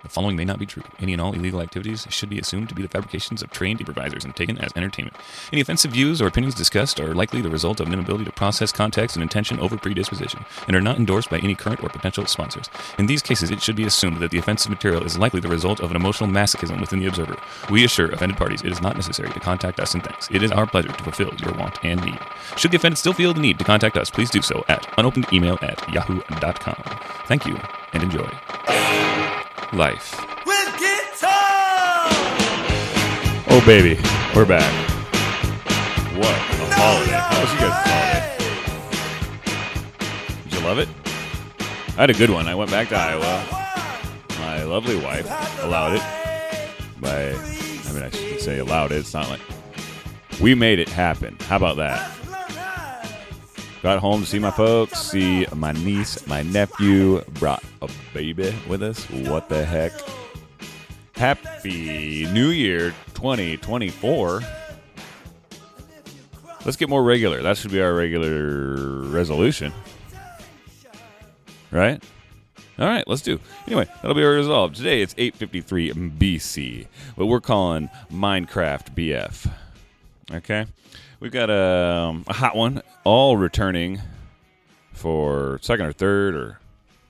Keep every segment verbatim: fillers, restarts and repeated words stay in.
The following may not be true. Any and all illegal activities should be assumed to be the fabrications of trained improvisers and taken as entertainment. Any offensive views or opinions discussed are likely the result of an inability to process context and intention over predisposition, and are not endorsed by any current or potential sponsors. In these cases, it should be assumed that the offensive material is likely the result of an emotional masochism within the observer. We assure offended parties it is not necessary to contact us in thanks. It is our pleasure to fulfill your want and need. Should the offended still feel the need to contact us, please do so at unopened email at yahoo dot com. Thank you, and enjoy. Life. With guitar! Oh, baby, we're back. What a holiday. How was you guys' holiday? Did you love it? I had a good one. I went back to Iowa. My lovely wife allowed it. By, I mean, I shouldn't say allowed it. It's not like... We made it happen. How about that? Got home to see my folks, see my niece, my nephew, brought a baby with us. What the heck? Happy New Year twenty twenty-four. Let's get more regular. That should be our regular resolution. Right? All right, let's do. Anyway, that'll be our resolve. Today it's eight fifty-three B C, what we're calling Minecraft B F. Okay? We've got a, um, a hot one, all returning for second or third, or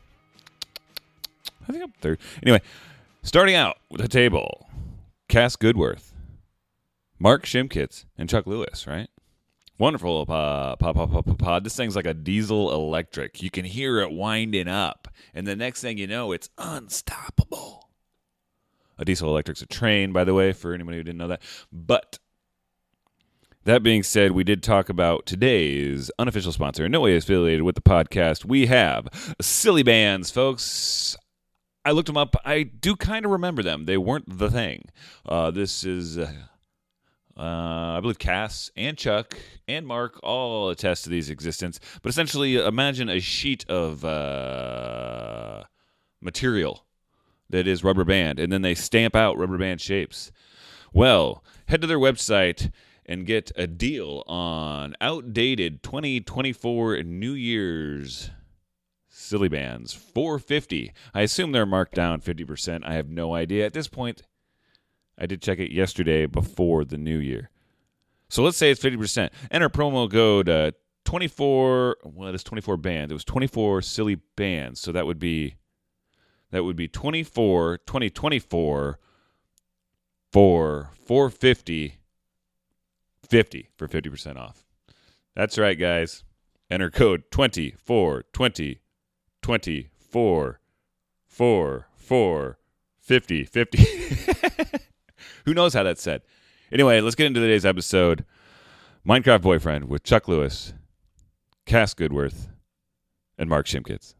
I think I'm third. Anyway, starting out with the table, Cass Goodworth, Mark Shimkitz, and Chuck Lewis, right? Wonderful pod, pod, pod, pod, pod. This thing's like a diesel electric. You can hear it winding up, and the next thing you know, it's unstoppable. A diesel electric's a train, by the way, for anybody who didn't know that. But that being said, we did talk about today's unofficial sponsor, in no way affiliated with the podcast. We have Silly Bands, folks. I looked them up. I do kind of remember them. They weren't the thing. Uh, this is, uh, uh, I believe, Cass and Chuck and Mark all attest to these existence. But essentially, imagine a sheet of uh, material that is rubber band, and then they stamp out rubber band shapes. Well, head to their website and get a deal on outdated twenty twenty-four New Year's Silly Bands. four hundred fifty dollars. I assume they're marked down fifty percent. I have no idea. At this point, I did check it yesterday before the new year. So let's say it's fifty percent. Enter promo code uh, twenty-four. Well, it's twenty-four bands. It was twenty-four silly bands. So that would be that would be twenty-four, twenty twenty-four for four hundred fifty dollars. fifty for fifty percent off. That's right, guys. Enter code twenty-four twenty twenty-four four four fifty fifty. Who knows how that's said? Anyway, let's get into today's episode. Minecraft Boyfriend with Chuck Lewis, Cass Goodworth, and Mark Shimkitz.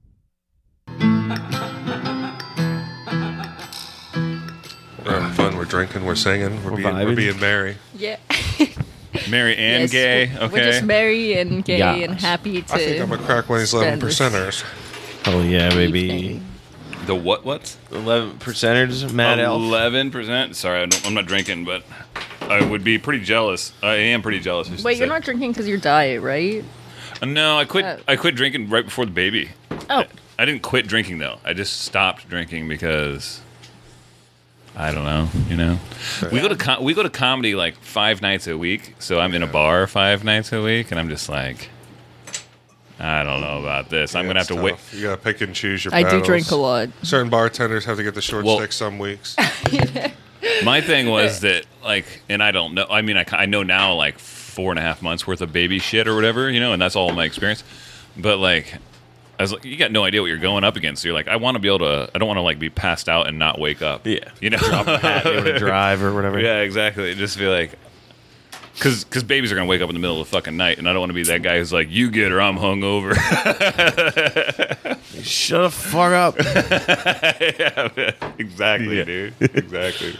We're having fun. We're drinking. We're singing. We're, We're being, we're being merry. Yeah. Merry and Yes, gay. we're- Okay. We're just merry and gay Yes. and happy to. I think I'm going to crack one of these eleven spend percenters. Oh, yeah, baby. evening. The what? What? eleven percenters, Mad Elf. Eleven percent. Sorry, I don't, I'm not drinking, but I would be pretty jealous. I am pretty jealous. I should Wait, you're say. not drinking because your diet, right? Uh, No, I quit. Oh. I quit drinking right before the baby. Oh. I, I didn't quit drinking though. I just stopped drinking because I don't know. You know, we go to com- we go to comedy like five nights a week. So I'm in a bar five nights a week, and I'm just like, I don't know about this. I'm Yeah, gonna have it's to wait. tough. You got to pick and choose your I battles. do drink a lot. Certain bartenders have to get the short Well- stick some weeks. My thing was that, like, and I don't know. I mean, I, I know now, like, four and a half months worth of baby shit or whatever, you know, and that's all my experience. But, like, I was like, you got no idea what you're going up against. So you're like, I want to be able to, I don't want to, like, be passed out and not wake up. Yeah. You know? Drop a hat, be able to drive or whatever. Yeah, exactly. Just be like, because because babies are going to wake up in the middle of the fucking night, and I don't want to be that guy who's like, you get her, I'm hungover. Shut the fuck up. Yeah, exactly, Yeah. dude. Exactly.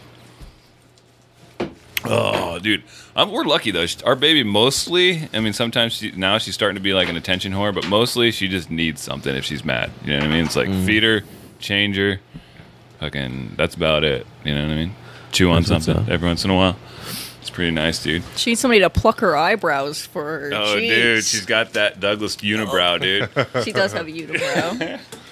Oh, dude, um, we're lucky though. Our baby mostly, I mean, sometimes she, now she's starting to be like an attention whore, but mostly she just needs something if she's mad. You know what I mean? It's like Mm. feed her, change her, fucking. That's about it. You know what I mean? Chew on That's what's something up. every once in a while. It's pretty nice, dude. She needs somebody to pluck her eyebrows for her. Oh, Jeez. dude, she's got that Douglas unibrow, dude. She does have a unibrow.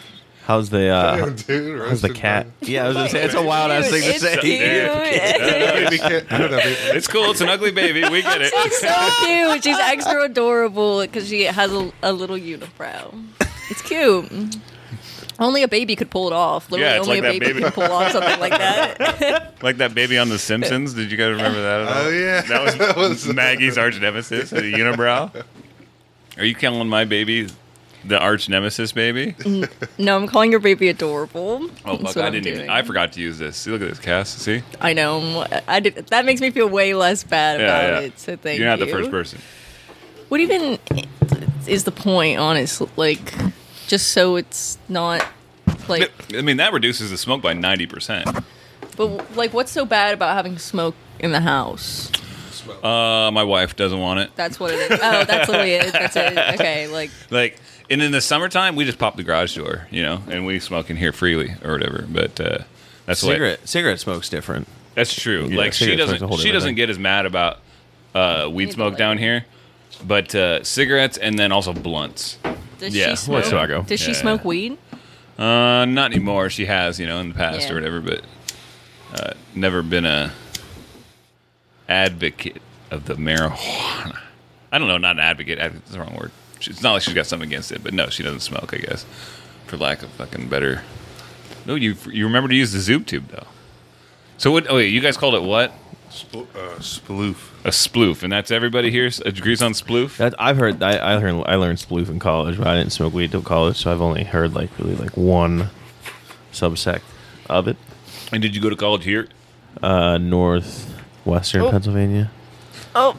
How's the uh, Dude, how's the roasted cat? man. Yeah, I was gonna say it's a wild ass thing to It's say. cute. Baby cat. I don't know, baby. It's cool. It's an ugly baby. We get it. She's so cute. She's extra adorable because she has a, a little unibrow. It's cute. Only a baby could pull it off. Literally, Yeah, it's only like a that baby, baby. can pull off something like that. Like that baby on The Simpsons. Did you guys remember that at all? Oh, yeah. That was Maggie's arch nemesis, the unibrow. Are you calling my baby the arch nemesis baby? No, I'm calling your baby adorable. Oh, That's fuck. what I I'm didn't even. doing. I forgot to use this. See, look at this, Cass. See? I know. I did. That makes me feel way less bad Yeah, about yeah. it. So thank You're not you. the first person. What even is the point, honestly? Like, just so it's not like. I mean, that reduces the smoke by ninety percent. But like, what's so bad about having smoke in the house? Uh, my wife doesn't want it. That's what it is. Oh, that's literally it. That's it. Okay, like Like, and in the summertime, we just pop the garage door, you know, and we smoke in here freely or whatever. But uh, that's what. Cigarette cigarette smoke's different. That's true. Yeah, like she cigarette smoke's a doesn't. whole She different doesn't thing. get as mad about uh, weed Neither smoke do I. down here, but uh, cigarettes and then also blunts. does Yeah, she smoke? tobacco. Does she Yeah. smoke weed? Uh, not anymore. She has, you know, in the past Yeah. or whatever, but uh, never been a advocate of the marijuana. I don't know, not an advocate. Advocate's the wrong word. She- It's not like she's got something against it, but no, she doesn't smoke. I guess, for lack of fucking better. No, you you remember to use the Zoom tube though. So what? Oh wait, you guys called it what? Spl- uh, sploof. A sploof, and that's everybody here s- agrees on sploof. That, I've heard. I, I learned. I learned sploof in college, but I didn't smoke weed till college, so I've only heard like really like one subsect of it. And did you go to college here? Uh, northwestern Oh. Pennsylvania. Oh.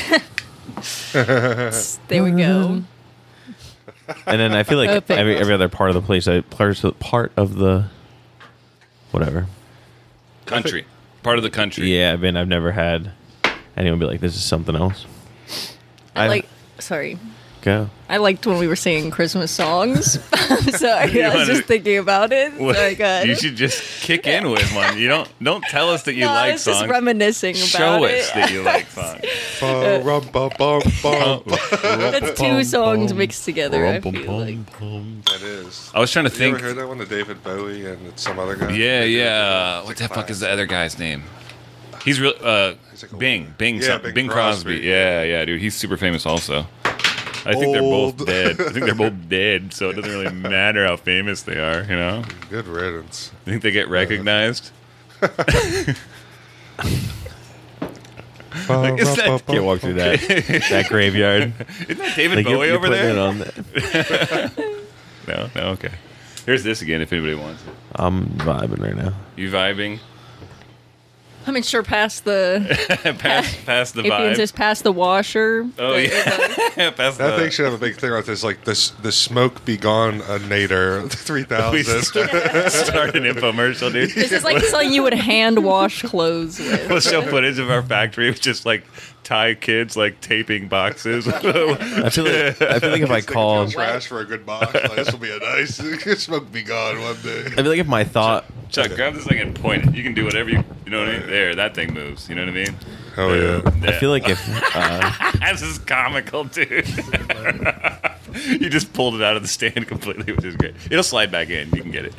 There we go. And then I feel like Perfect. every every other part of the place, I part of, part of the whatever. Country, part of the country. Yeah, I've been. I've never had anyone be like, "This is something else." I I- like. Sorry. Go. I liked when we were singing Christmas songs. Sorry, You I was wanna- just thinking about it. Well, Sorry, go ahead. you should just kick in with one. You don't don't tell us that you no, I like was songs. just reminiscing about Show it. us that you like songs. Ba- rum, ba- bum, bum. That's two songs mixed together. I feel like. That is. I was trying to You think. ever heard that one? The David Bowie and some other guy? Yeah, They did yeah. it. What It's the a fuck is classic. the other guy's name? He's real. Uh, He's like a Bing, woman. Bing, Yeah, some- Bing Bing Crosby. Crosby. Yeah, yeah, dude. He's super famous also. I think they're both Old. dead. I think they're both dead, so it doesn't really matter how famous they are. You know, Good riddance. I think they get recognized. Ba- is that- ba- ba- Can't walk through that that graveyard. Isn't that David Like, you're- Bowie you're over putting there? it on the- No, no, okay. Here's this again if anybody wants it. I'm vibing right now. You vibing? I mean, sure, past the. pass, pass the If you vibe. just pass the washer. Oh the- yeah, pass That the. thing should have a big thing like this, like this: the smoke be gone, a nader three We thousand. start, start an infomercial, dude. This is like something you would hand wash clothes with. We'll show footage of our factory of just like Thai kids like taping boxes. I feel like I feel like if I called, trash for a good box, like, this will be a nice smoke be gone one day. I feel like if my thought, Chuck, grab this thing and point it. You can do whatever you. You know what I mean? There, that thing moves. You know what I mean? Oh yeah. I feel like if uh, This is comical, dude. You just pulled it out of the stand completely, which is great. It'll slide back in. You can get it.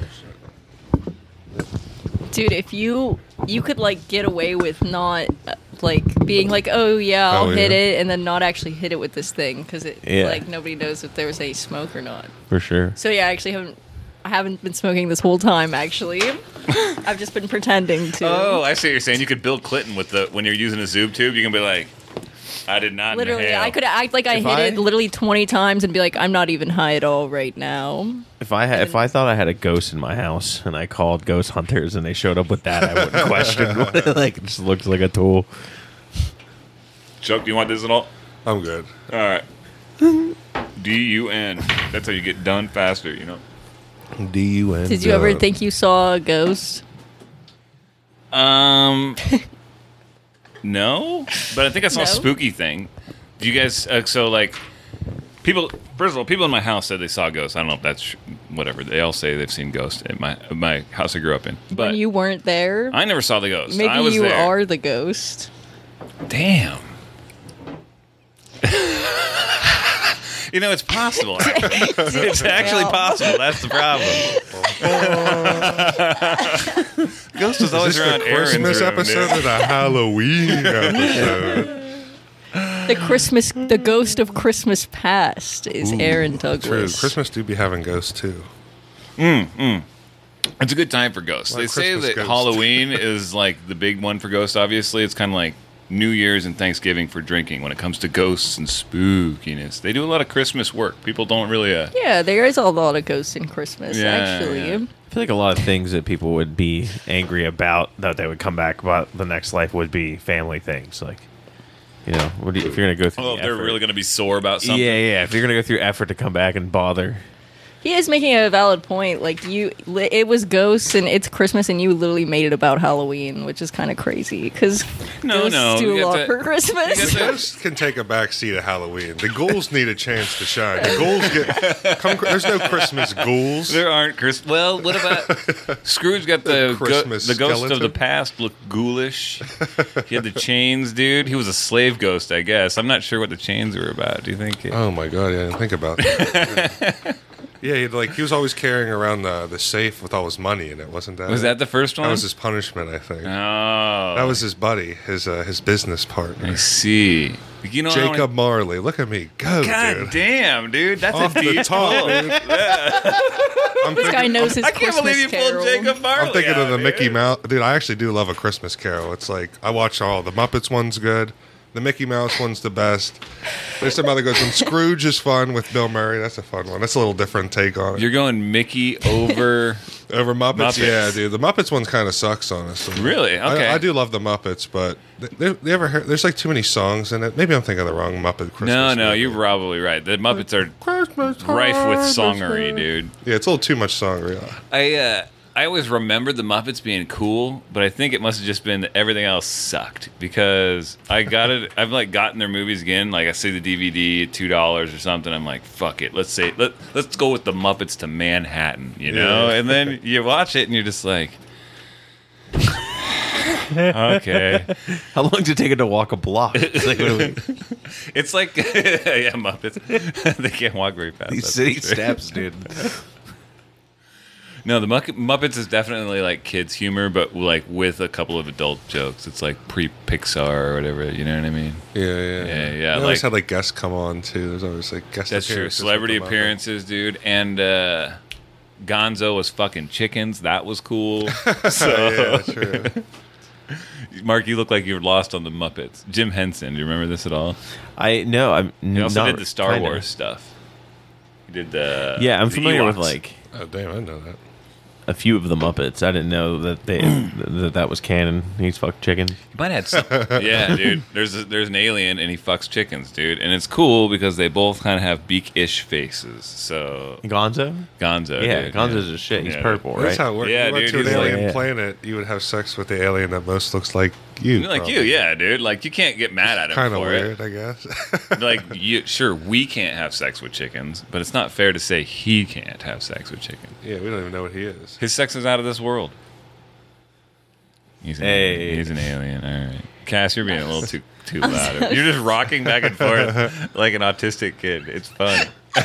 Dude, if you you could like get away with not uh, like being like, oh yeah, I'll Oh, hit yeah. it, and then not actually hit it with this thing because it Yeah. like nobody knows if there was any smoke or not. for sure, So yeah, I actually haven't I haven't been smoking this whole time. Actually, I've just been pretending to. Oh, I see what you're saying. You could Bill Clinton with the when you're using a Zoom tube. You can be like, I did not. Literally, inhale. I could act like I If hit I- it literally twenty times and be like, I'm not even high at all right now. if I had, if I thought I had a ghost in my house and I called ghost hunters and they showed up with that, I wouldn't question. Like it just looks like a tool. Chuck, do you want this at all? I'm good. All right. D U N. That's how you get done faster. You know. D U N. Did you ever think you saw a ghost? Um. No, but I think I saw No? a spooky thing. Do you guys? Uh, so like, people. First of all, people in my house said they saw ghosts. I don't know if that's whatever. They all say they've seen ghosts at my my house I grew up in. But When you weren't there? I never saw the ghost. Maybe I was you there. are the ghost. Damn. You know, it's possible. It's actually possible. That's the problem. Ghost was Is always this around the Christmas Aaron's room, episode dude. or the Halloween episode? The Christmas, the ghost of Christmas past is Aaron True. Douglas. Christmas do be having ghosts too. It's a good time for ghosts. Like They say Christmas that ghost. Halloween is like the big one for ghosts. Obviously, it's kind of like New Year's and Thanksgiving for drinking when it comes to ghosts and spookiness. They do a lot of Christmas work. People don't really. Uh, Yeah, there is a lot of ghosts in Christmas, Yeah, actually. yeah. I feel like a lot of things that people would be angry about that they would come back about the next life would be family things. Like, you know, what do you, if you're going to go through oh, the they're effort- really going to be sore about something. Yeah, yeah. If you're going to go through effort to come back and bother. He is making a valid point. Like, you, li- it was ghosts and it's Christmas, and you literally made it about Halloween, which is kind of crazy because No, ghosts no, do you a get lot to- for you Christmas. get to- Ghosts can take a back seat at Halloween. The ghouls need a chance to shine. The ghouls get. Come, there's no Christmas ghouls. There aren't Chris. Well, what about Scrooge? Got the go- Christmas the ghost of skeleton? the past looked ghoulish. He had the chains, dude. He was a slave ghost, I guess. I'm not sure what the chains were about. Do you think? It, Oh my god! Yeah, I didn't think about that. Yeah, he'd like he was always carrying around the the safe with all his money in it, wasn't that? was it? that the first one? That was his punishment, I think. Oh, That was his buddy, his uh, his business partner, I see. You know, I don't- Jacob Marley. Look at me go, God dude! damn, dude, that's Off a the deep top, pull. dude. I'm This guy thinking, knows his I can't Christmas believe you Carol. pulled Jacob Marley. I'm thinking out, of the dude. Mickey Mouse. Dude, I actually do love A Christmas Carol. It's like I watch all the Muppets one's good. The Mickey Mouse one's the best. There's some other good ones. Scrooge is fun with Bill Murray. That's a fun one. That's a little different take on it. You're going Mickey over. Over Muppets? Muppets. Yeah, dude. The Muppets one kind of sucks, honestly. Really? Okay. I, I do love the Muppets, but they, they ever heard, there's like too many songs in it. Maybe I'm thinking of the wrong Muppet Christmas. No, no, movie. you're probably right. The Muppets are Christmas rife with time is songery, here. dude. Yeah, it's a little too much songery. I uh, I always remembered the Muppets being cool, but I think it must have just been that everything else sucked because I got it. I've like gotten their movies again. Like I see the D V D at two dollars or something. I'm like, fuck it. Let's say let let's go with the Muppets to Manhattan, you know. Yeah. And then you watch it and you're just like, okay. How long did it take it to walk a block? It's like, what are we, It's like yeah, Muppets. They can't walk very fast. these that's city for sure. steps, dude. No, the Muck- Muppets is definitely like kids' humor, but like with a couple of adult jokes. It's like pre-Pixar or whatever. You know what I mean? Yeah, yeah. Yeah, yeah, They always like- had like guests come on too. There's always like guest That's true. appearances with Celebrity the Muppets. appearances, dude. And uh, Gonzo was fucking chickens. That was cool. So, Yeah, true. Mark, you look like you're lost on the Muppets. Jim Henson, do you remember this at all? I know. I'm He also not, did the Star kinda. Wars stuff. He did the Yeah, I'm the familiar with Ewoks. like Oh damn, I didn't know that. a few of the Muppets. I didn't know that they that that was canon. He's fucked chicken. You might have some. Yeah, dude. There's a, there's an alien and he fucks chickens, dude. And it's cool because they both kind of have beak-ish faces. So Gonzo? Gonzo, Yeah, dude, Gonzo's yeah. a shit. He's Yeah. purple, right? That's how it works. Yeah, you went dude, to an he's like- alien Yeah. planet, you would have sex with the alien that most looks like you. Like probably. you, yeah, dude. Like you can't get mad at him Kind of for weird, it. I guess. Like you, sure, we can't have sex with chickens, but it's not fair to say he can't have sex with chickens. yeah, we don't even know what he is. His sex is out of this world. He's an, Hey. he's an alien. All right, Cass, you're being a little too too loud. You're just rocking back and forth like an autistic kid. It's fun.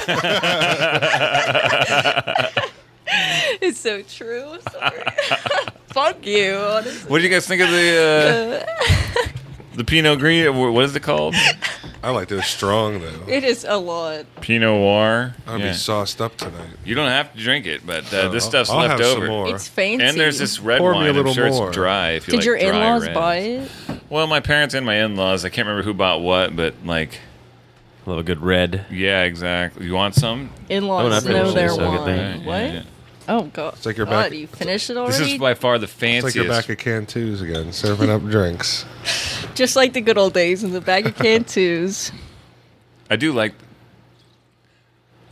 It's so true. Sorry. Fuck you. honestly. What do you guys think of the uh, the Pinot Green? What is it called? I like it. It's strong though. It is a lot. Pinot Noir. I'll Yeah. be sauced up tonight. You don't have to drink it, but uh, this I'll- stuff's I'll left have some over. more. It's fancy. And there's this red Pour me a wine. I'm little sure more. it's dry. If you Did like your dry in-laws reds. buy it? Well, my parents and my in-laws. I can't remember who bought what, but like, Love a good red. yeah, exactly. You want some? Oh, In-laws not know finished their it, so good wine. thing. What? Yeah, yeah. Oh god. It's like you're God, back- you finished it This already? is by far the It's like fanciest. you're back at Cantus again, serving up drinks. Just like the good old days in the bag of Cantus. I do like.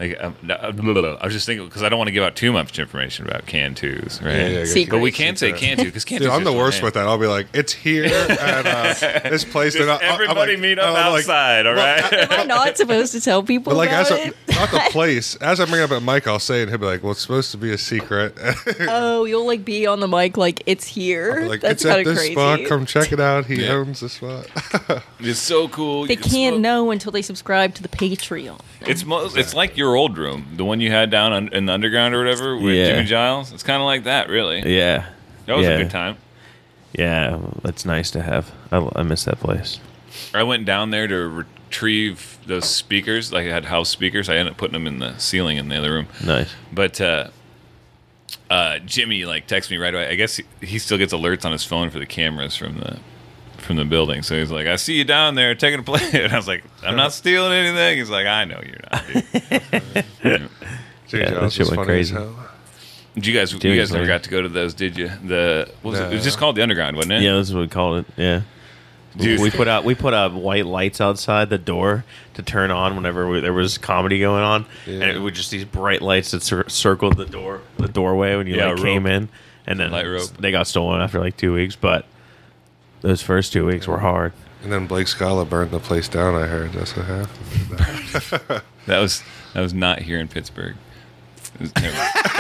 Like, um, no, blah, blah, blah. I was just thinking because I don't want to give out too much information about Cantus, right? Yeah, yeah, yeah. Secret. But we can say Secret. Cantu because Cantu. Dude, I'm the worst with that. I'll be like, it's here at uh, this place. Just and I- I'm everybody like- meet up I'm like- outside, all well, right? Am I not supposed to tell people But like, about as a, it? not the place. As I bring up at Mike, I'll say it, and he'll be like, "Well, it's supposed to be a secret." Oh, you'll like be on the mic like it's here. like, That's it's at kind of this crazy. spot. Come check it out. He Yeah. owns the spot. It's so cool. They You can can't smoke- know until they subscribe to the Patreon. It's mo- it's like your old room, the one you had down un- in the underground or whatever with Yeah. Jimmy Giles. It's kind of like that, really. Yeah. That was yeah. a good time. Yeah, it's nice to have. I, I miss that place. I went down there to retrieve those speakers. Like I had house speakers. I ended up putting them in the ceiling in the other room. Nice. But uh, uh, Jimmy like texted me right away. I guess he, he still gets alerts on his phone for the cameras from the from the building. So he's like, "I see you down there taking a play." And I was like, "I'm not stealing anything." He's like, "I know you're not." Dude. Jay Yeah, that Giles shit was went funny crazy. as hell. Did you guys you Dude, guys never man. got to go to those? Did you? The what was it? It was just No. called the Underground, wasn't it? Yeah, that's what we called it. Yeah. Dude. We put out we put out white lights outside the door to turn on whenever we, there was comedy going on, and it was just these bright lights that cir- circled the door the doorway when you Yeah, like rope. came in, and then Light rope. they got stolen after like two weeks. But those first two weeks were hard. And then Blake Scala burned the place down. I heard that's what happened. That was that was not here in Pittsburgh. It was never-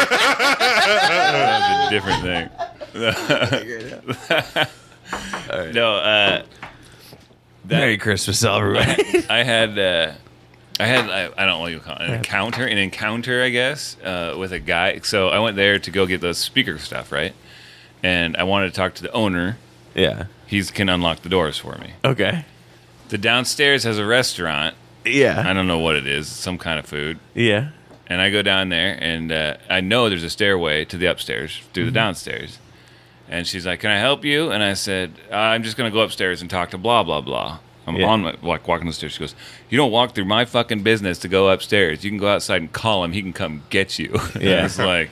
that was a different thing. No, uh, that, Merry Christmas, everybody. I had uh, I had I, I don't know what you call it, an encounter, an encounter, I guess, uh, with a guy. So I went there to go get the speaker stuff, right? And I wanted to talk to the owner. Yeah. He can unlock the doors for me. Okay. The downstairs has a restaurant. I Yeah. don't know what it is, some kind of food. Yeah. And I go down there, and uh, I know there's a stairway to the upstairs through the downstairs. And she's like, "Can I help you?" And I said, "I'm just going to go upstairs and talk to blah, blah, blah." I'm Yeah. on my, like, walking the stairs. She goes, "You don't walk through my fucking business to go upstairs. You can go outside and call him. He can come get you." And Yeah. I was like,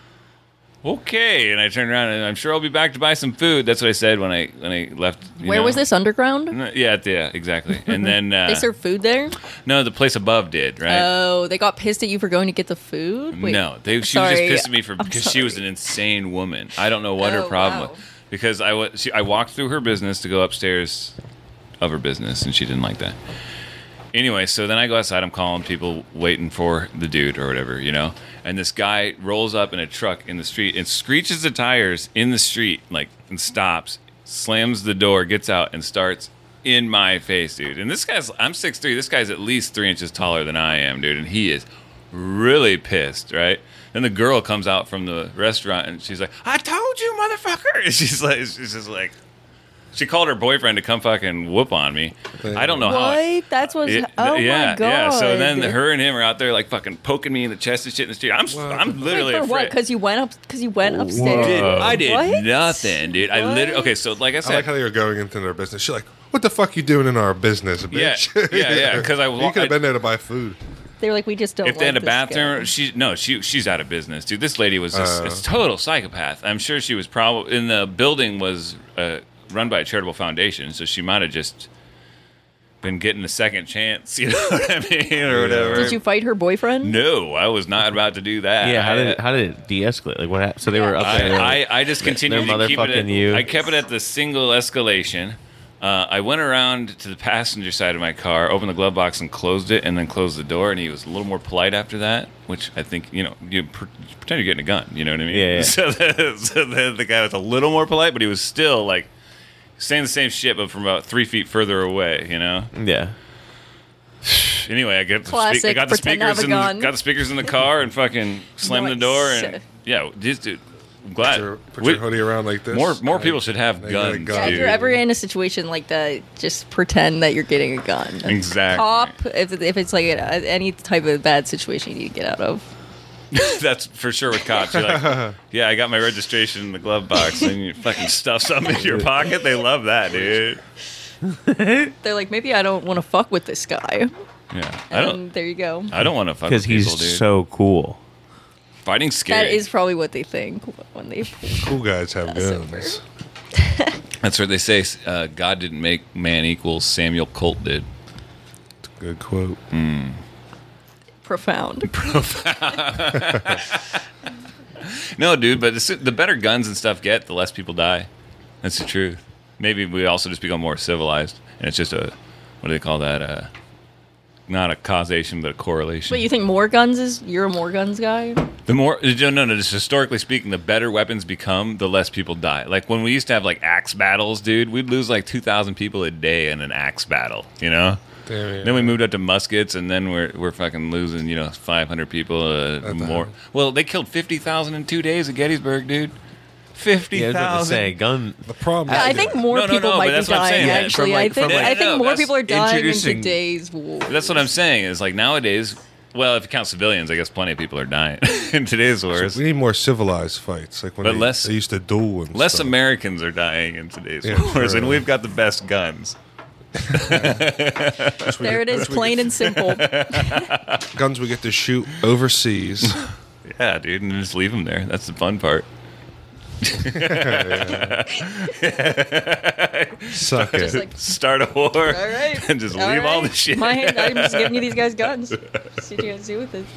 "Okay." And I turned around, and I'm sure I'll be back to buy some food. That's what I said when I when I left. you Where know? was this underground? Yeah, yeah, exactly. And then uh, They serve food there. no, the place above did, right? Oh, they got pissed at you for going to get the food. Wait, No, they, she sorry. was just pissed at me for I'm because she was sorry. an insane woman. I don't know what her Oh, problem wow. was because I was she, I walked through her business to go upstairs of her business and she didn't like that. Anyway, so then I go outside. I'm calling people, waiting for the dude or whatever, you know. And this guy rolls up in a truck in the street and screeches the tires in the street, like, and stops, slams the door, gets out, and starts in my face, dude. And this guy's, I'm six three. This guy's at least three inches taller than I am, dude. And he is really pissed, right? Then the girl comes out from the restaurant and she's like, "I told you, motherfucker." And she's like, she's just like, she called her boyfriend to come fucking whoop on me. I don't know how. What? That's what's. It- oh yeah, my god. yeah. So then her and him are out there like fucking poking me in the chest and shit in the street. I'm, I'm literally Wait, for what? afraid. Because you went up. Because you went upstairs. Dude, I did What? nothing, dude. I literally. What? Okay, so like I I said, like how they were going into their business. She's like, "What the fuck you doing in our business, Yeah, bitch?" yeah, yeah, 'cause I wa- you could I- have been there to buy food. They were like, we just don't. if they had a like this bathroom, guy. she no, she she's out of business, dude. This lady was just Uh. a total psychopath. I'm sure she was probably in the building was uh, run by a charitable foundation, so she might have just been getting a second chance, you know what I mean, or whatever. Did you fight her boyfriend? No, I was not about to do that. Yeah. How did I- it, how did it de-escalate? Like what happened? So they were up there. I, I, I just They're continued to keep it at, motherfucking you. I kept it at the single escalation. Uh, I went around to the passenger side of my car, opened the glove box and closed it, and then closed the door. And he was a little more polite after that, which I think, you know, you pr- pretend you're getting a gun. You know what I mean? Yeah, yeah. So, the, so the, the guy was a little more polite, but he was still like saying the same shit, but from about three feet further away. You know. yeah. Anyway, I get the Classic, speak- I got the pretend to have speakers a in the, gun. got the speakers in the car and fucking slammed the Nice. door and yeah, just dude, I'm glad. Put your, put We- your hoodie around like this. More more and people should have they got a guns. gun. Yeah, if dude. you're ever in a situation like that, just pretend that you're getting a gun. Exactly. Cop, if, if it's like a, any type of bad situation you need to get out of. That's for sure with cops. You're like, yeah, I got my registration in the glove box, and you fucking stuff something in your pocket. They love that, dude. They're like, maybe I don't want to fuck with this guy. Yeah, I don't. And there you go. I don't want to fuck Because with he's people, dude. so cool. Fighting's scary. That is probably what they think when they. Cool guys have That's guns. That's what they say. Uh, God didn't make man equal. Samuel Colt did. Good quote. Profound. No, dude, but the, the better guns and stuff get, the less people die. That's the truth. Maybe we also just become more civilized, and it's just a, what do they call that? Uh, not a causation, but a correlation. But you think more guns is you're a more guns guy? The more, no, no, no, just historically speaking, the better weapons become, the less people die. Like when we used to have like axe battles, dude, we'd lose like two thousand people a day in an axe battle, you know? Damn, yeah. Then we moved up to muskets, and then we're we're fucking losing, you know, five hundred people uh, more. time. Well, they killed fifty thousand in two days at Gettysburg, dude. Fifty Yeah, I was about to thousand. say gun. The problem. Yeah, I think more No, no, people no, might but be that's what I'm dying. saying. Actually, From, like- I think from, like- I think No, more that's people are dying in introducing- today's war. That's what I'm saying. Is like nowadays. Well, if you count civilians, I guess plenty of people are dying in today's wars. we need more civilized fights, like when But they, less- they used to duel and Less stuff. Americans are dying in today's Yeah, wars, true. and we've got the best guns. There it is, plain and simple. Guns we get to shoot overseas. Yeah, dude, and just leave them there. That's the fun part. Suck Just it. like, Start a war all right, and just leave all the right. shit. My hand, I'm just giving you these guys guns. See what you guys do with it.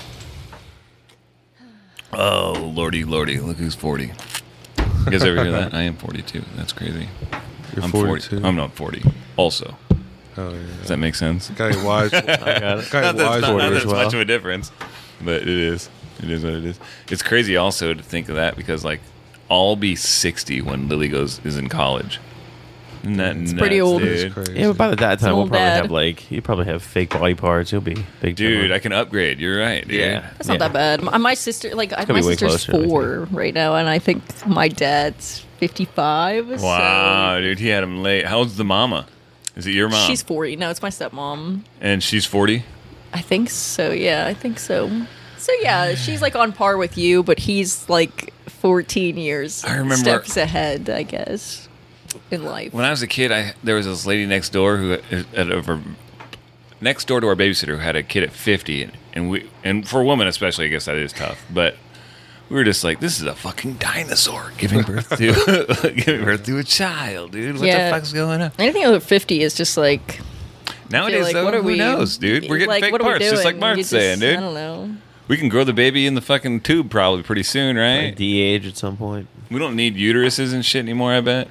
Oh, lordy, lordy, look who's forty. You guys ever hear that? I am forty-two. That's crazy. You're I'm forty-two. forty. I'm not forty. Also, Oh yeah. does that make sense? Guy wise. I got it. Guy Not that, wise not, not order that as it's well. much of a difference, but it is. It is what it is. It's crazy also to think of that because like I'll be sixty when Lily goes is in college. Isn't that nuts, pretty old. dude? It's crazy. Yeah, but by that time an we'll old probably dad. have like you probably have fake body parts. You'll be big. Dude, time. I can upgrade. You're right, dude. yeah, That's not yeah. that bad. My, my sister, like, I, gonna my be way sister's closer, I four right now, and I think my dad's fifty-five. Wow, dude, he had him late. How old's the mama? Is it your So mom? she's forty. No, it's my stepmom. and she's forty. I think so. Yeah, I think so. So yeah, she's like on par with you, but he's like fourteen years I remember- steps ahead, I guess, in life. When I was a kid, I there was this lady next door who had over next door to our babysitter who had a kid at fifty, and, and we and for a woman especially, I guess that is tough. But we were just like, this is a fucking dinosaur giving birth to giving birth to a child, dude. What Yeah. the fuck's going on? Anything over fifty is just like Nowadays, like, though, what are who we? knows, dude? We're getting like, fake what are we parts, just like doing? Mark's You just- saying, dude. I don't know. We can grow the baby in the fucking tube probably pretty soon, right? Like de-age at some point. We don't need uteruses and shit anymore, I bet.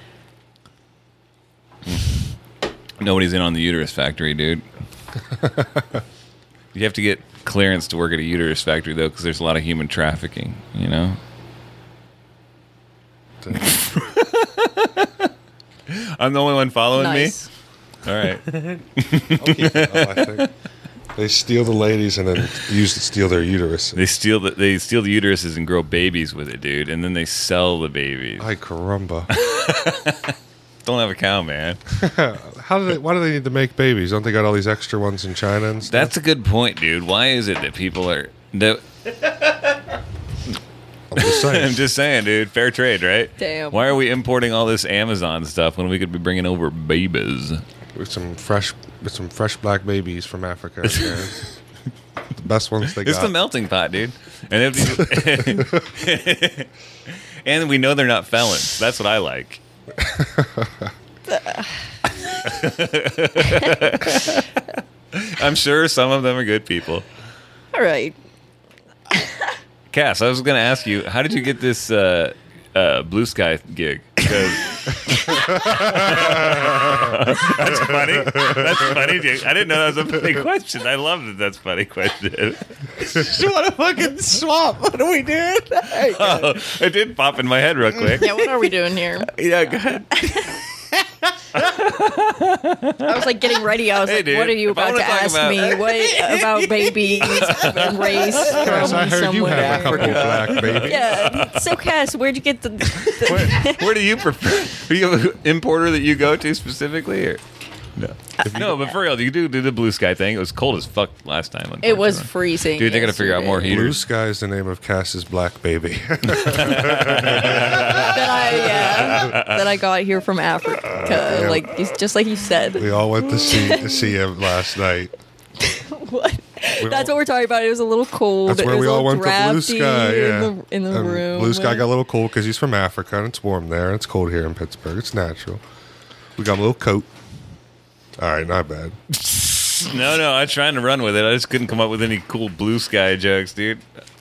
Nobody's in on the uterus factory, dude. You have to get clearance to work at a uterus factory, though, because there's a lot of human trafficking, you know? I'm the only one following Nice. me? All right. Oh, I think. They steal the ladies and then use to steal their uterus. They steal the they steal the uteruses and grow babies with it, dude, and then they sell the babies. Ay caramba! Don't have a cow, man. How do they? Why do they need to make babies? Don't they got all these extra ones in China and stuff? That's a good point, dude. Why is it that people are? That, I'm just saying. I'm just saying, dude. Fair trade, right? Damn. Why are we importing all this Amazon stuff when we could be bringing over babies? with some fresh, with some fresh black babies from Africa. Okay? The best ones they It's got. the melting pot, dude. And if and we know they're not felons. That's what I like. I'm sure some of them are good people. All right. Cass, I was going to ask you, how did you get this uh, uh, Blue Sky gig? 'Cause- that's funny. That's funny, Jake. I didn't know that was a funny question. I loved it. That's a funny question. You want to fucking swap? What are we doing? Oh, it did pop in my head real quick. Yeah, what are we doing here? Yeah, go ahead. I was like getting ready. I was Hey, like, dude, what are you if I about to wanna talk ask about- me? What about babies and race Yes, from I heard you somewhere? have a couple black babies. Yeah. So, Cass, where'd you get the? the Where, where do you prefer? Are you an importer that you go to specifically? Or? No. No, but for real, you do do the Blue Sky thing. It was cold as fuck last time. it was unfortunately. freezing. Dude, they got to figure out more yesterday. Blue heaters. Sky is the name of Cass's black baby. That I yeah that I got here from Africa. Like you- just like you said. we all went to see to see him last night. What? We That's all- what we're talking about. It was a little cold. That's it where was we a all little went to Blue drafty Sky. Yeah, in the, in the And room. Blue Sky got a little cold because he's from Africa and it's warm there and it's cold here in Pittsburgh. It's natural. We got a little coat. All right, not bad. No, no, I was trying to run with it. I just couldn't come up with any cool blue sky jokes, dude.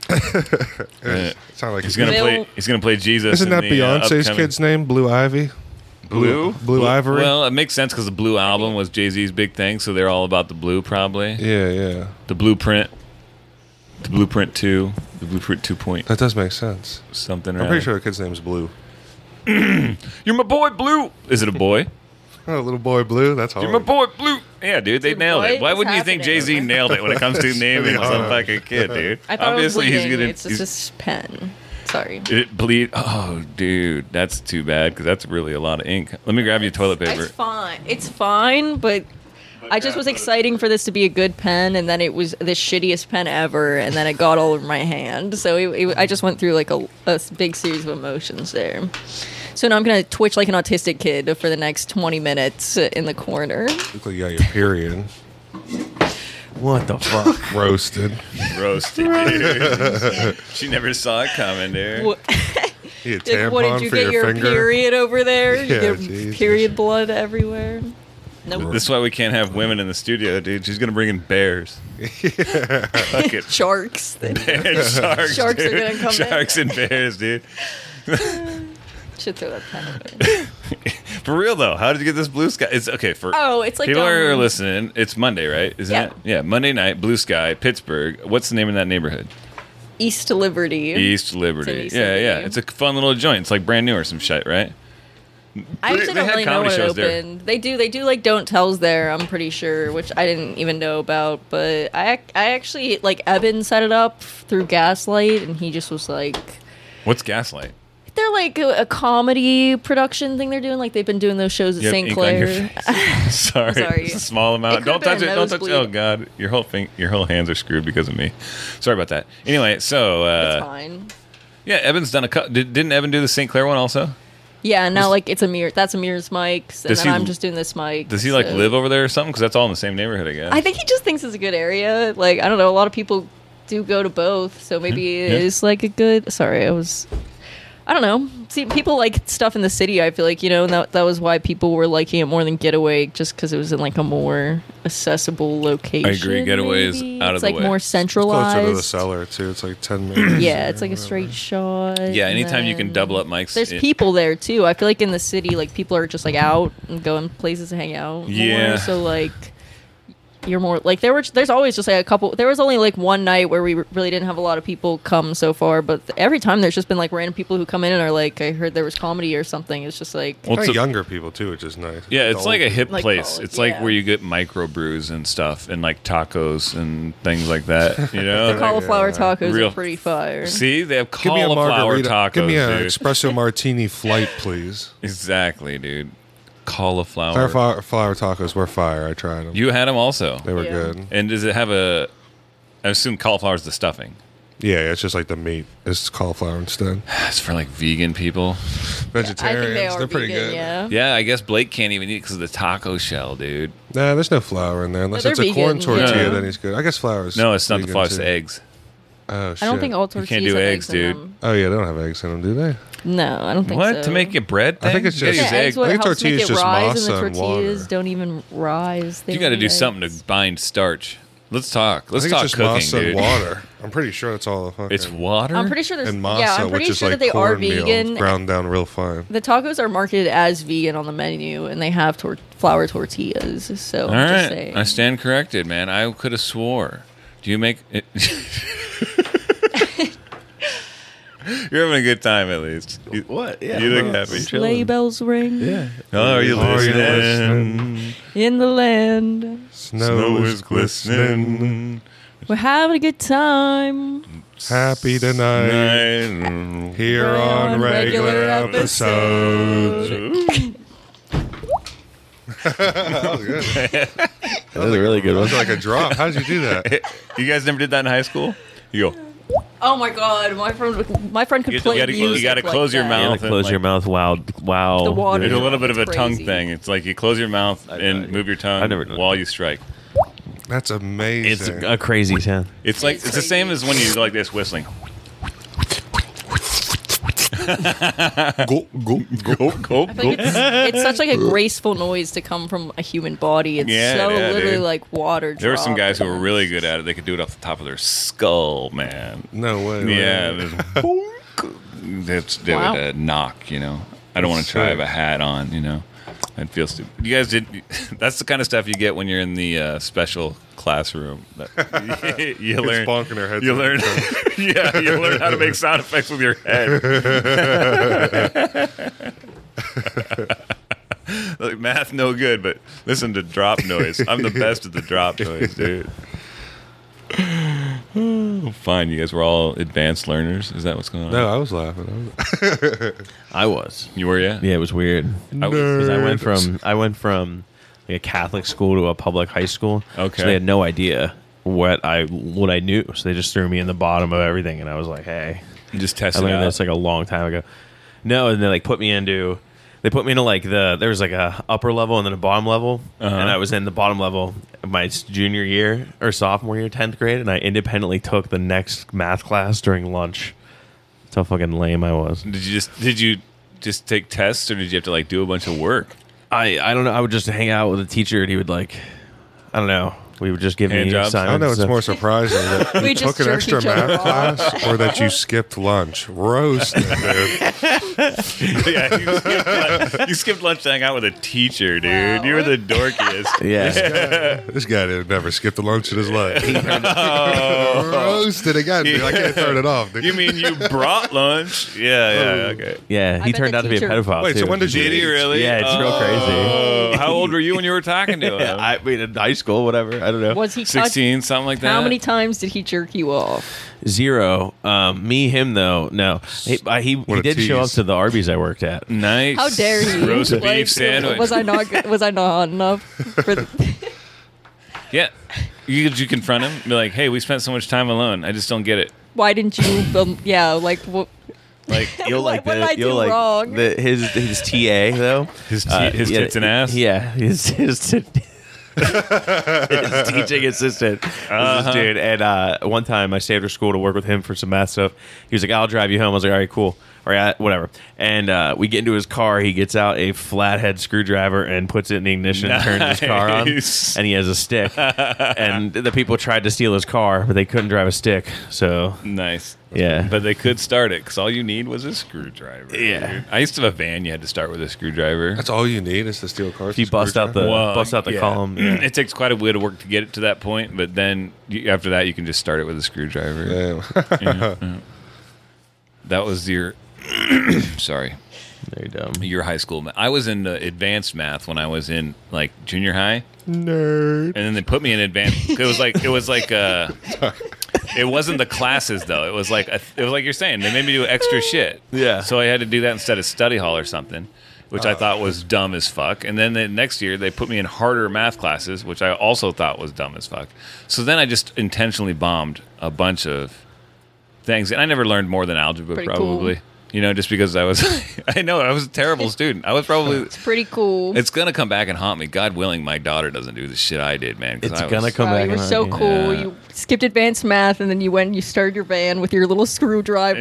It sounded like He's gonna Bill- play. He's gonna play Jesus. Isn't in that the, uh, Beyonce's upcoming- kid's name? Blue Ivy. Blue? Blue Ivory? Well, it makes sense because the Blue album was Jay-Z's big thing, so they're all about the blue, probably. Yeah, yeah. The Blueprint. The Blueprint two. The Blueprint two point That does make sense. something. I'm pretty sure the kid's name's Blue. You're my boy, Blue. Is it a boy? Oh, little boy Blue. That's hard. You're my boy, Blue. Yeah, dude, they Dude, nailed what it. Why is wouldn't you think happening? Jay-Z nailed it when it comes to naming really some hard. fucking kid, dude? I thought Obviously, it was he's bleeding. gonna. It's he's- just a pen. Sorry. It bleed. Oh, dude, that's too bad because that's really a lot of ink. Let me grab you toilet paper. It's fine. It's fine, but I just was exciting for this to be a good pen, and then it was the shittiest pen ever, and then it got all over my hand. So it, it, I just went through like a, a big series of emotions there. So now I'm gonna twitch like an autistic kid for the next twenty minutes in the corner. Look like you got your period. What the fuck? Roasted. Roasted, dude. She never saw it coming, dude. What, You get a what tampon did you for get your, your finger. period over there? You Yeah, get Jesus. period blood everywhere. Nope. This is why we can't have women in the studio, dude. She's gonna bring in bears. Fuck it. Sharks. Sharks. Sharks are dude. gonna come in. Sharks and bears, dude. Should throw that pen away. For real though, how did you get this blue sky? It's okay for Oh, it's like people um, are listening. It's Monday, right? Isn't Yeah. it? Yeah, Monday night, blue sky, Pittsburgh. What's the name of that neighborhood? East Liberty. East Liberty. It's in East yeah, yeah. Liberty. It's a fun little joint. It's like brand new or some shit, right? I They- actually they don't had really know comedy when it shows there. opened. They do. They do like don't tells there. I'm pretty sure, which I didn't even know about. But I, ac- I actually like Evan set it up through Gaslight, and he just was like, What's Gaslight? they're like a, a comedy production thing they're doing. Like they've been doing those shows at You have Saint ink on your Clair. face? Sorry, Sorry. it's a small amount. It Don't could've touch it. been Don't touch it. Oh nosebleed. God, your whole thing, your whole hands are screwed because of me. Sorry about that. Anyway, so It's uh, fine. yeah, Evan's done a cut. Did, didn't Evan do the Saint Clair one also? Yeah, now like it's a mirror. That's a mirror's mics, and Does then he- I'm just doing this mic. Does he like so- live over there or something? Because that's all in the same neighborhood, I guess. I think he just thinks it's a good area. Like I don't know. A lot of people do go to both, so maybe it Yeah. is like a good. Sorry, I was. I don't know. See, people like stuff in the city. I feel like you know, and that that was why people were liking it more than Getaway, just because it was in like a more accessible location. I agree. Getaway is maybe. out of it's the like way. more It's centralized. Closer to the cellar too. It's like ten minutes. Yeah, it's like a straight shot. yeah, and anytime you can then double up mics. There's it- people there too. I feel like in the city, like people are just like out and going places to hang out. Yeah. More. So like, you're more like there were. There's always just like a couple. There was only like one night where we really didn't have a lot of people come so far, but every time there's just been like random people who come in and are like, I heard there was comedy or something. It's just like. Well, it's Very a- younger people too, which is nice. Yeah, it's The like a old- hip Like place. college, It's like yeah. where you get microbrews and stuff, and like tacos and things like that. You know, The cauliflower yeah. tacos Real- are pretty fire. See, they have Give me a cauliflower margarita. tacos. Give me an dude. espresso martini flight, please. Exactly, dude. Cauliflower. Our flower, flower tacos were fire. I tried them. You had them also. they were Yeah. good. And does it have a? I assume cauliflower is the stuffing. Yeah, it's just like the meat. It's cauliflower instead. It's for like vegan people. Vegetarians, I think they are they're pretty vegan, good. Yeah. Yeah, I guess Blake can't even eat because of the taco shell, dude. Nah, there's no flour in there unless they're it's a corn vegan, tortilla. yeah. Then he's good. I guess flour is. No, it's not the vegan, flour. It's too. the eggs. Oh shit. I don't think all tortillas can't do have eggs, eggs, in dude. them. Oh yeah, they don't have eggs in them, do they? No, I don't think What so. to make it bread? I think thing? it's You gotta just- use Yeah, egg. eggs what I think helps make tortillas it just rise, masa and the and tortillas water. don't even rise. They You got to don't do need something eggs. to bind starch. Let's talk. Let's I think talk it's just cooking, masa dude. and water. I'm pretty sure that's all the fucking. It's water. I'm pretty sure there's and masa, yeah, I'm which pretty is sure like that they are cornmeal vegan. ground down real fine. The tacos are marketed as vegan on the menu, and they have tor- flour tortillas. So All I'm just right, saying. I stand corrected, man. I could have swore. Do you make it? You're having a good time, at least. You, What? Yeah. you look I'm happy. Sleigh bells ring Yeah. Oh, are you Are you listening? in the land. Snow, is glistening. We're having a good time. Happy tonight. Night. Here We're on on regular, regular episodes. That was a really good That one. was like a drop. How did you do that? You guys never did that in high school? You go. Oh my god, my friend, my friend could You play gotta- you music. gotta like close your that. mouth. You gotta and, close like- your mouth. Wow. Wow. The water. There's a little bit of a Crazy. tongue thing. It's like you close your mouth and move your tongue I've never done while that. you strike. That's amazing. It's a crazy sound. It's like It's it's the same crazy. as when you go like this whistling. Go, go, go. Gulp, I think it's, it's such like a graceful noise to come from a human body. It's Yeah, so yeah, literally dude. like water. There were some guys who were droplets. really good at it. They could do it off the top of their skull, man. No way. Yeah, man. there's- that's they Wow. would uh, knock. You know, I don't want to try. I have a hat on. You know, I'd feel stupid. You guys did. That's the kind of stuff you get when you're in the uh, special classroom. That- you Kids learn. bonking their heads. You on learn. each Yeah, you learn how to make sound effects with your head. Like, math no good, but listen to drop noise. I'm the best at the drop noise, dude. Oh, fine, you guys were all advanced learners. Is that what's going on? No, I was laughing. I was, I was. You were, yeah. Yeah, it was weird. I was- Because I went from I went from like a Catholic school to a public high school. Okay. So they had no idea what I what I knew. So they just threw me in the bottom of everything, and I was like, hey, You just I tested it learned out. this like a long time ago. No, and they like put me into they put me into like the there was like a upper level and then a bottom level, Uh-huh. and I was in the bottom level my junior year or sophomore year, tenth grade, and I independently took the next math class during lunch. That's how fucking lame I was. Did you just did you just take tests, or did you have to like do a bunch of work? I I don't know. I would just hang out with a teacher, and he would like, I don't know. We would just give Hand me jobs? assignments. I know it's and more stuff. surprising that We you just took an jerk extra each other math off. class or that you skipped lunch. Roasted, dude. Yeah, you skipped, lunch, you skipped lunch to hang out with a teacher, dude. Wow. You were the dorkiest. Yeah. This guy did never skipped a lunch in his life. Roasted again, dude. I can't turn it off. Dude. You mean you brought lunch? Yeah, yeah, okay. Yeah, he bet turned the out to be a teacher- pedophile. Wait, so too. when did you- Did he really? Yeah, it's real Oh, crazy. how old were you when you were talking to him? Yeah, I mean, in high school, whatever. I don't know. Was he touch- Sixteen, something like that. How many times did he jerk you off? Zero. Um, me, him though. No, he uh, he, he What a did show up tease. to the Arby's I worked at. Nice. How dare he? Roast beef Like, sandwich. Was I not? good- Was I not hot enough for? The, Yeah. You, did you confront him? Be like, hey, we spent so much time alone. I just don't get it. why didn't you? Um, yeah, like what? Like, You'll What- like what the, did I you'll do like wrong? The, his his T A though. His t- Uh, his yeah, tits and ass? Yeah, his his, his teaching assistant was Uh-huh. this dude. And uh, one time I stayed after school to work with him for some math stuff. He was like, "I'll drive you home." I was like, "All right, cool." Or yeah, whatever. And uh, we get into his car. He gets out a flathead screwdriver and puts it in the ignition and turns his car on. Nice. And he has a stick. And the people tried to steal his car, but they couldn't drive a stick. So nice. yeah, But they could start it because all you need was a screwdriver. Yeah. dude. I used to have a van you had to start with a screwdriver. That's all you need is to steal cars. if you bust out the Well, bust out the yeah. column. Yeah. It takes quite a bit of work to get it to that point, but then you, after that, you can just start it with a screwdriver. Yeah. Yeah, yeah. That was your. Sorry. Very dumb. Your high school math. I was in uh, advanced math when I was in like junior high, Nerd. and then they put me in advanced. It was like it was like uh, it wasn't the classes though. It was like a, it was like you're saying they made me do extra shit. Yeah. So I had to do that instead of study hall or something, which I thought was dumb as fuck. And then the next year they put me in harder math classes, which I also thought was dumb as fuck. So then I just intentionally bombed a bunch of things, and I never learned more than algebra Pretty probably. cool. You know, just because I was, I know I was a terrible student. I was probably. It's pretty cool. It's gonna come back and haunt me. God willing, my daughter doesn't do the shit I did, man. 'cause It's I was- gonna come Wow, back. you were and so haunt you. cool. Yeah. You skipped advanced math, and then you went and you started your van with your little screwdriver.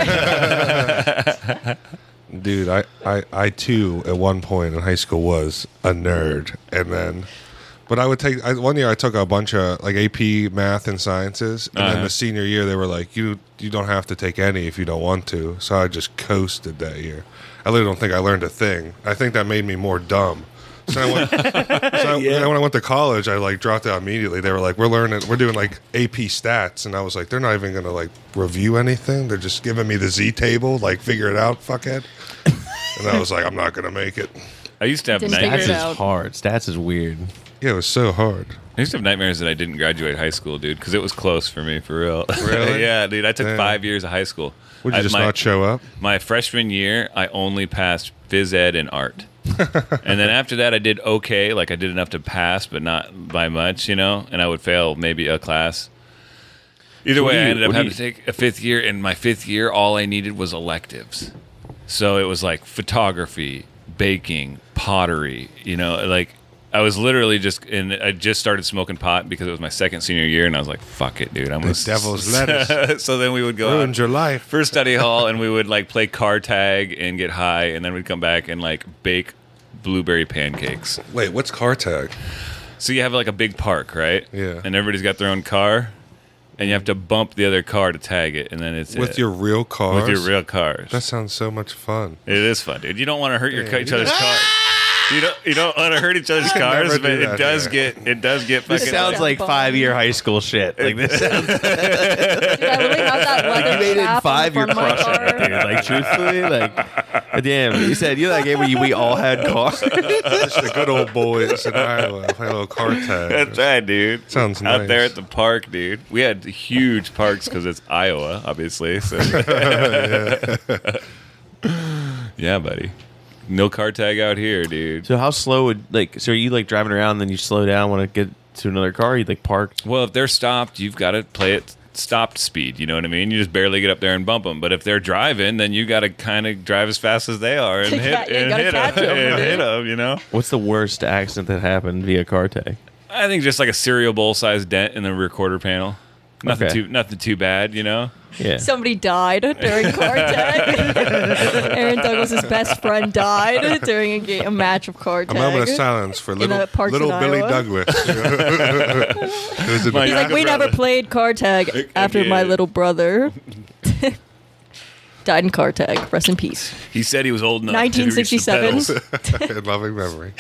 Dude, I, I, I too, at one point in high school, was a nerd. And then, but I would take, I, one year I took a bunch of like A P math and sciences. And Uh-huh. then the senior year, they were like, you you don't have to take any if you don't want to. So I just coasted that year. I literally don't think I learned a thing. I think that made me more dumb. So, I went, so I, then when I went to college, I like dropped out immediately. They were like, "We're learning, we're doing like A P stats," and I was like, "They're not even gonna like review anything. They're just giving me the Z table, like figure it out, fuckhead." And I was like, "I'm not gonna make it." I used to have Didn't figure nightmares. it Stats is out. hard. Stats is weird. Yeah, it was so hard. I used to have nightmares that I didn't graduate high school, dude, because it was close for me, for real. Really? Yeah, dude. I took Damn. five years of high school. Would you I- just my, not show up? My freshman year, I only passed phys ed and art. And then after that, I did okay. Like I did enough to pass, but not by much, you know. And I would fail maybe a class. Either So what way, do I you- ended up what do having you- to take a fifth year. In my fifth year, all I needed was electives. So it was like photography, baking, pottery. You know, like I was literally just in. I just started smoking pot because it was my second senior year, and I was like, "Fuck it, dude! I'm gonna." The devil's lettuce. So then we would go Ruined out your life. for study hall, and we would like play car tag and get high, and then we'd come back and like bake blueberry pancakes. Wait, what's car tag? So you have like a big park, right? Yeah. And everybody's got their own car, and you have to bump the other car to tag it, and then it's With it. your real cars? with your real cars. That sounds so much fun. It is fun, dude. You don't want to hurt your Yeah. each other's car. You don't you don't want to hurt each other's cars, never but do it that, does yeah. get it does get This fucking. sounds like five year high school shit. Like this sounds. Dude, I really have that leather You made it in strap five. on You're the front of my crushing car. it, dude. Like truthfully, like damn. You said you like it when you, we all had cars. Just the good old boys in Iowa play a little car tag. That's right, dude. Sounds out nice. there at the park, dude. We had huge parks because it's Iowa, obviously. So. Yeah, buddy. No car tag out here, dude. So how slow would like? So are you like driving around, and then you slow down, want to get to another car? You like park? Well, if they're stopped, you've got to play it stopped speed. You know what I mean? You just barely get up there and bump them. But if they're driving, then you got to kind of drive as fast as they are and Yeah, hit yeah, you and gotta hit catch 'em, 'em, and dude. hit 'em, You know? What's the worst accident that happened via car tag? I think just like a cereal bowl sized dent in the rear quarter panel. Nothing Okay. too nothing too bad, you know. Yeah. Somebody died during car tag. Aaron Douglas's best friend died during a, game, a match of car A tag. moment of silence for little, the parks little in Billy Iowa. Douglas. It was in My- the He's like, back we of never the- played car tag after my get it. little brother died in car tag. Rest in peace. He said he was old enough. to reach the nineteen sixty-seven. pedals. In loving memory.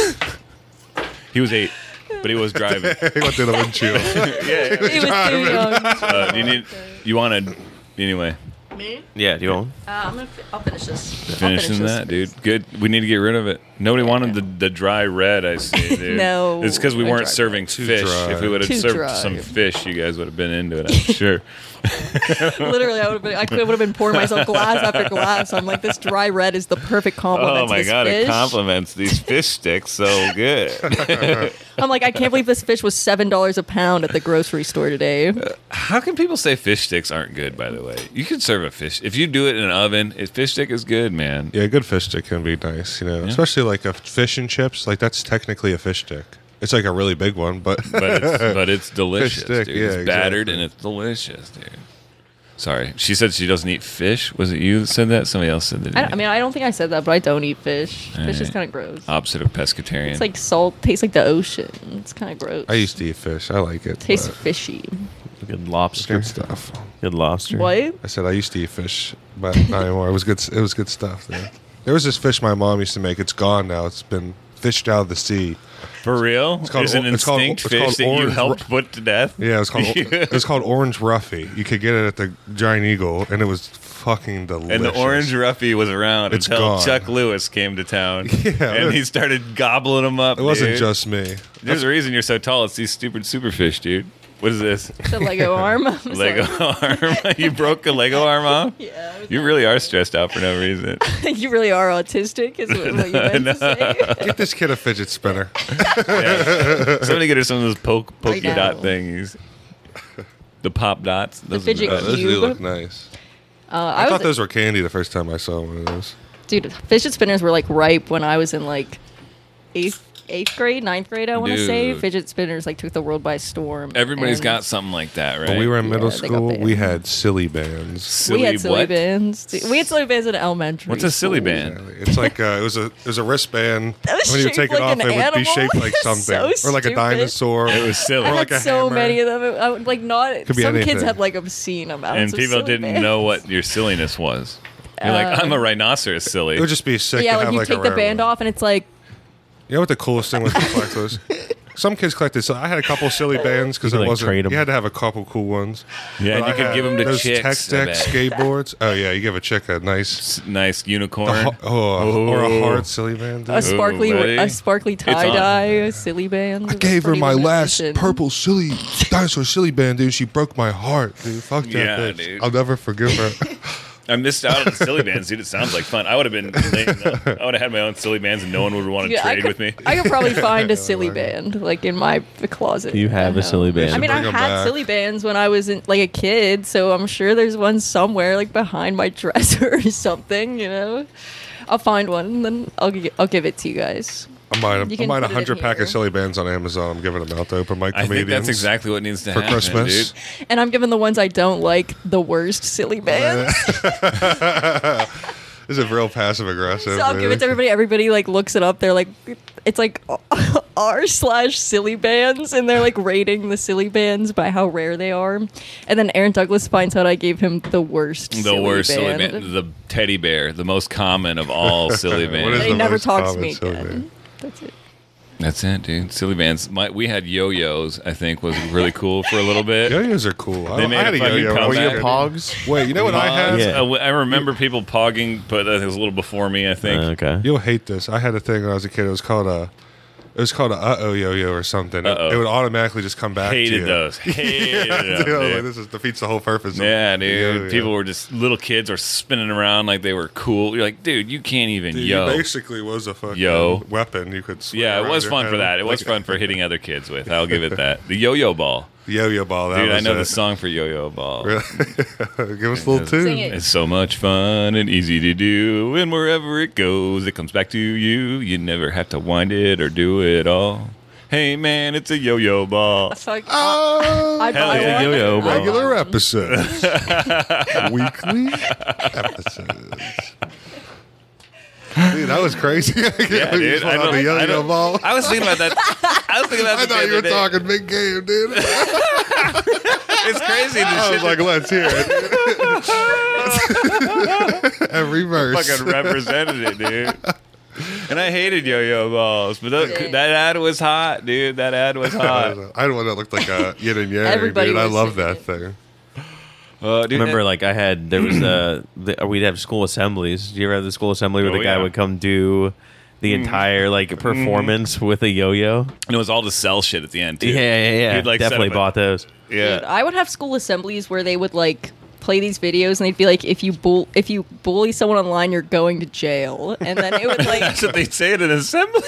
He was eight, but he was driving. He went through the windshield. Yeah. He was too young. Uh, you need. You wanted. Anyway, Me? Yeah. Do you want? Uh, I'm gonna. Fi- I'll finish this. I'll finishing finish that, this. dude. Good. We need to get rid of it. Nobody wanted the, the dry red. I see, dude. No, it's because we a weren't dry serving Too fish. dry. If we would have Too served dry. some fish, you guys would have been into it. I'm sure. Literally, I would have been. I would have been pouring myself glass after glass. I'm like, this dry red is the perfect compliment Oh to my this god! fish. It compliments these fish sticks so good. I'm like, I can't believe this fish was seven dollars a pound at the grocery store today. How can people say fish sticks aren't good? By the way, you can serve a fish if you do it in an oven. A fish stick is good, man. Yeah, a good fish stick can be nice, you know, especially like a fish and chips. Like that's technically a fish stick. It's like a really big one, but But it's, but it's delicious, stick, dude. yeah, It's battered exactly. and it's delicious, dude. Sorry, she said she doesn't eat fish. Was it you that said that? Somebody else said that. I, don't- I mean, I don't think I said that, but I don't eat fish. Fish is Alright. kind of gross. opposite of pescatarian. It's like salt. Tastes like the ocean. It's kind of gross. I used to eat fish. I like it. Tastes but fishy. Good it's lobster. good stuff. Good lobster. What? I said I used to eat fish, but not anymore. It was good. It was good stuff. There. There was this fish my mom used to make. It's gone now. It's been fished out of the sea. For real? It's called There's an or- it's called- instinct it's called fish that you orange helped ru- put to death. Yeah, it was called it was called Orange Ruffy. You could get it at the Giant Eagle, and it was fucking delicious. And the orange roughy was around It's until gone. Chuck Lewis came to town. Yeah. and he started gobbling them up. It wasn't dude. just me. There's a reason you're so tall. It's these stupid superfish, dude. What is this? The Lego arm. I'm Lego sorry. arm? You broke a Lego arm off? Yeah. You really are stressed out for no reason. You really are autistic, is what, what you meant to say. Get this kid a fidget spinner. Somebody get her some of those poke, pokey know. dot thingies. The pop dots. Those fidget are Oh, the those do Cube. look nice. Uh, I, I, thought was, those were candy the first time I saw one of those. dude. Fidget spinners were like ripe when I was in like eighth, eighth grade, ninth grade. I want to say Dude. fidget spinners like took the world by storm. Everybody's And got something like that, right? When we were in Yeah, middle they got school, we banned. had silly bands. silly we had silly what? bands. dude. We had silly bands in elementary. What's a silly school. band? It's like uh, it was a it was a wristband. That was when you would shaped take it like off, an it would be animal. shaped like It's something, so or like a stupid. dinosaur. It was silly. I Or had like a so hammer. many of them. I would, like not. Could be Some kids anything. had like obscene amounts. And of people silly didn't bands. know what your silliness was. You're like, Uh, I'm a rhinoceros silly. It would just be sick. Yeah, to like have you like take a the rare band one. off, and it's like You know what the coolest thing was to collect those? Some kids collected. So I had a couple silly bands because You could, it like, wasn't. trade 'em. You had to have a couple cool ones. Yeah, and But you I could had give them to those chicks, Tech I Deck bet. skateboards. Oh yeah, you give a chick a nice, S- nice unicorn. a, ho- oh, or a Oh. hard silly band. a dude. sparkly, buddy. a sparkly on. tie dye silly band. I That's gave her pretty my limited last edition. purple silly dinosaur silly band, dude. She broke my heart, dude. Fuck that Yeah, bitch. dude. I'll never forgive her. I missed out on the silly bands, dude. It sounds like fun. I would have been. I would have had my own silly bands, and no one would want to Yeah, I trade could, with me. I could probably find a silly band like in my closet. Do you have I a know. silly band? I mean, I Bring 'em had back. silly bands when I was in, like a kid, so I'm sure there's one somewhere like behind my dresser or something. You know, I'll find one and then I'll gi- I'll give it to you guys. I'm buying, You I'm can buying a put it in hundred pack here. of silly bands on Amazon. I'm giving them out to open mic I comedians. think that's exactly what needs to for happen, Christmas. dude. And I'm giving the ones I don't like the worst silly bands. This is real passive aggressive. So I'll give it to everybody. Everybody like looks it up. They're like, it's like r slash silly bands, and they're like rating the silly bands by how rare they are. And then Aaron Douglas finds out I gave him the worst. The silly worst band. silly band. The teddy bear, the most common of all silly What bands. is He the never most talks to common me silly again. band? That's it. That's it, dude. Silly bands. My, we had yo-yos, I think, was really cool for a little bit. Yo-yos are cool. I, They made I had a a fucking yo-yo. comeback. Were you a Dude. Pogs? Wait, you know what I had? Yeah. Uh, I remember people pogging, but it was a little before me, I think. Uh, okay. You'll hate this. I had a thing when I was a kid. It was called a. It was called a uh-oh yo-yo or something. It, Uh-oh. it would automatically just come back to Hated you. those. Hated Yeah, them, dude, I was like, dude. this is, defeats the whole purpose. of Yeah, dude. yo-yo. People were just little kids were spinning around like they were cool. You're like, dude, you can't even Dude, yo. you basically was a fucking Yo. weapon. You could. swing Yeah, it around was your fun head. for that. It was Like fun for hitting other kids with. I'll give it that. The yo-yo ball, the yo-yo ball. That dude. I was know it. the song for yo-yo ball. Give us a little tune. Sing it. It's so much fun and easy to do, and wherever it goes, it comes back to you. You never have to wind it or do it all. Hey man, it's a yo-yo ball. That's like, Oh, I'd hell buy yeah, one. yo-yo ball. regular episodes, weekly episodes. Dude, that was crazy. Yeah, dude. I, I don't, the I, yo-yo don't- ball. I was thinking about that. I was thinking about I that. the thought you other were day. talking big game, dude. It's crazy. The I shit was like, let's hear it. Every verse. fucking represented it, dude. And I hated yo-yo balls, but that, Yeah. that ad was hot, dude. That ad was I hot. had one that looked like a yin and yang, Everybody dude. I was love singing that it. thing. Uh, dude, Remember, and- like I had there was uh the, we'd have school assemblies. Do you ever have the school assembly where Oh, the guy yeah. would come do the entire like performance with a yo-yo? and it was all to sell shit at the end, too. Yeah, yeah, yeah. You'd, like, set Definitely up a- bought those. Yeah. Dude, I would have school assemblies where they would like play these videos and they'd be like, if you bull if you bully someone online, you're going to jail. And then it would like That's what they say at an assembly.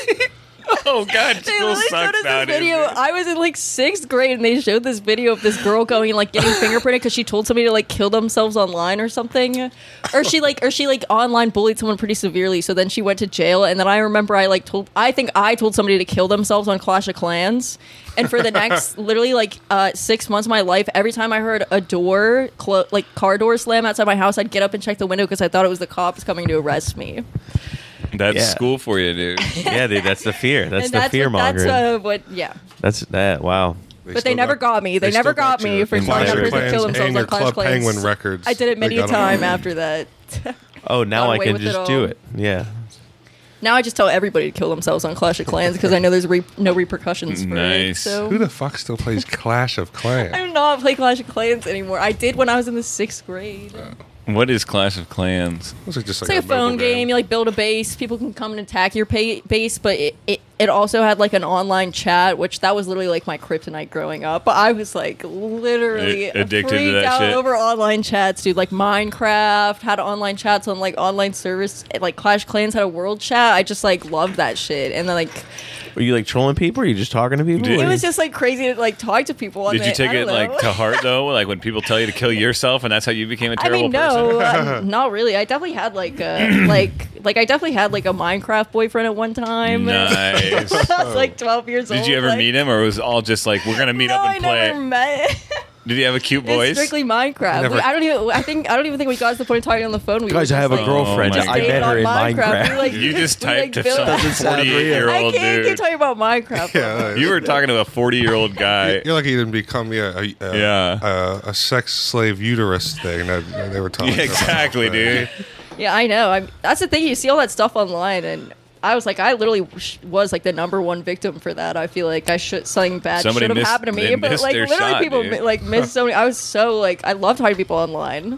Oh God, they school literally showed sucks us nowadays. this video. dude. I was in like sixth grade and they showed this video of this girl going and like getting fingerprinted because she told somebody to like kill themselves online or something. Or she like or she like online bullied someone pretty severely. So then she went to jail. And then I remember I like told I think I told somebody to kill themselves on Clash of Clans. And for the next literally like uh, six months of my life, every time I heard a door clo- like car door slam outside my house, I'd get up and check the window because I thought it was the cops coming to arrest me. That's Yeah. school for you, dude. Yeah, dude, that's the fear. That's and the that's fear what, that's mongering. uh, what yeah. That's that. Wow. But they still never got me. They still never got you me for in telling Clash that of person to kill Clans themselves and on your Clash Club Clans. Penguin records. I did it They many a got 'em. time after that. Oh, now Got I away can with just it do all. it. Yeah. Now I just tell everybody to kill themselves on Clash of Clans because I know there's re- no repercussions for Nice. it. So Who the fuck still plays Clash of Clans? I do not play Clash of Clans anymore. I did when I was in the sixth grade. What is Clash of Clans? Those are just It's like, like a phone mobile game. You like build a base. People can come and attack your pay- base, but it, it it also had like an online chat, which that was literally like my kryptonite growing up. But I was like literally A- addicted to freaked that out shit. over online chats, dude. Like Minecraft had online chats on like online service. Like Clash of Clans had a world chat. I just like loved that shit. And then like Were you like trolling people? Or are you just talking to people? Did- it was just like crazy to like talk to people. On Did you it. take I it don't like know. to heart though? Like when people tell you to kill yourself, and that's how you became a I terrible mean, no, person? uh, not really. I definitely had like a like like I definitely had like a Minecraft boyfriend at one time. Nice. I was like twelve years old. Did you ever like, meet him, or was it all just like we're gonna meet no, up I and play? never met. Did he have a cute It's voice? strictly Minecraft. Never- We, I don't even. I think I don't even think we got to the point of talking on the phone. We Guys, were I just, have a like, girlfriend. Oh my I met staying her in on Minecraft. We, like, You just we, like, typed to built- some Doesn't sound real. forty-eight-year-old I can't dude. keep talking about Minecraft. Yeah, You were talking to a forty-year-old guy. You're like you didn't become yeah, a, a, Yeah. a, a sex slave uterus thing that they were talking Yeah, about. exactly, dude. Yeah, I know. I'm, that's the thing. You see all that stuff online, and I was like, I literally sh- was like the number one victim for that. I feel like I should something bad Somebody should have missed- happened to me, they but missed like their literally shot, people dude. mi- like missed so many. I was so like I love talking to people online.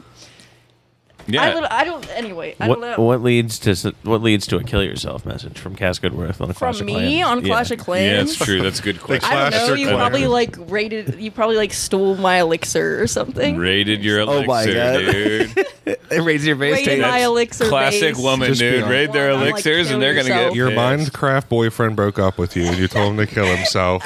I, Yeah. lit- I don't. Anyway, I What don't know. what leads to s- what leads to a kill yourself message from Cass Goodworth on the Clash From of me Clans? on Clash Yeah. of Clans. Yeah, it's true. That's a good question. I don't Clash know. of You Clans. probably like rated. You probably like stole my elixir or something. Raided your Oh my elixir, God. dude. It raises your face. Raided take my that. elixir. Classic base. woman, Just be dude. honest. Raid their I'm like, elixirs, kill and they're gonna yourself. get Your pissed. Minecraft boyfriend broke up with you, and you told him to kill himself.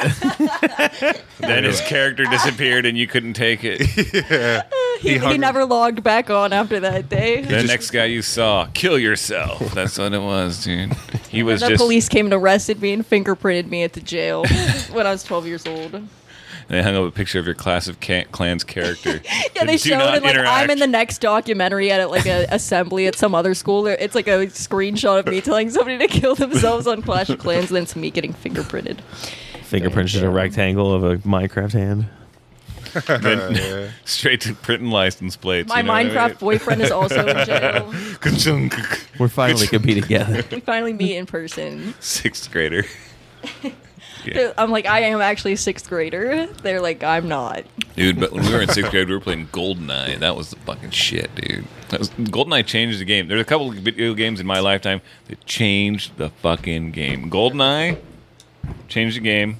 Then his character disappeared, and you couldn't take it. He, he hung- never logged back on after that day. The next guy you saw, kill yourself. That's what it was, dude. He was the just. police came and arrested me and fingerprinted me at the jail when I was twelve years old. They hung up a picture of your Clash of Ca- Clans character. Yeah, they Do showed not it like interact. I'm in the next documentary at like a assembly at some other school. It's like a screenshot of me telling somebody to kill themselves on Clash of Clans, and then it's me getting fingerprinted. Fingerprints just a rectangle of a Minecraft hand. Then Yeah. straight to print license plates. My you know what I Minecraft mean? boyfriend is also in jail. Ka-chunk. We're finally gonna be together. We finally meet in person. Sixth grader. Yeah. I'm like, I am actually a sixth grader. They're like, I'm not. Dude, but when we were in sixth grade, we were playing GoldenEye. That was the fucking shit, dude. That was, GoldenEye changed the game. There's a couple of video games in my lifetime that changed the fucking game. GoldenEye changed the game.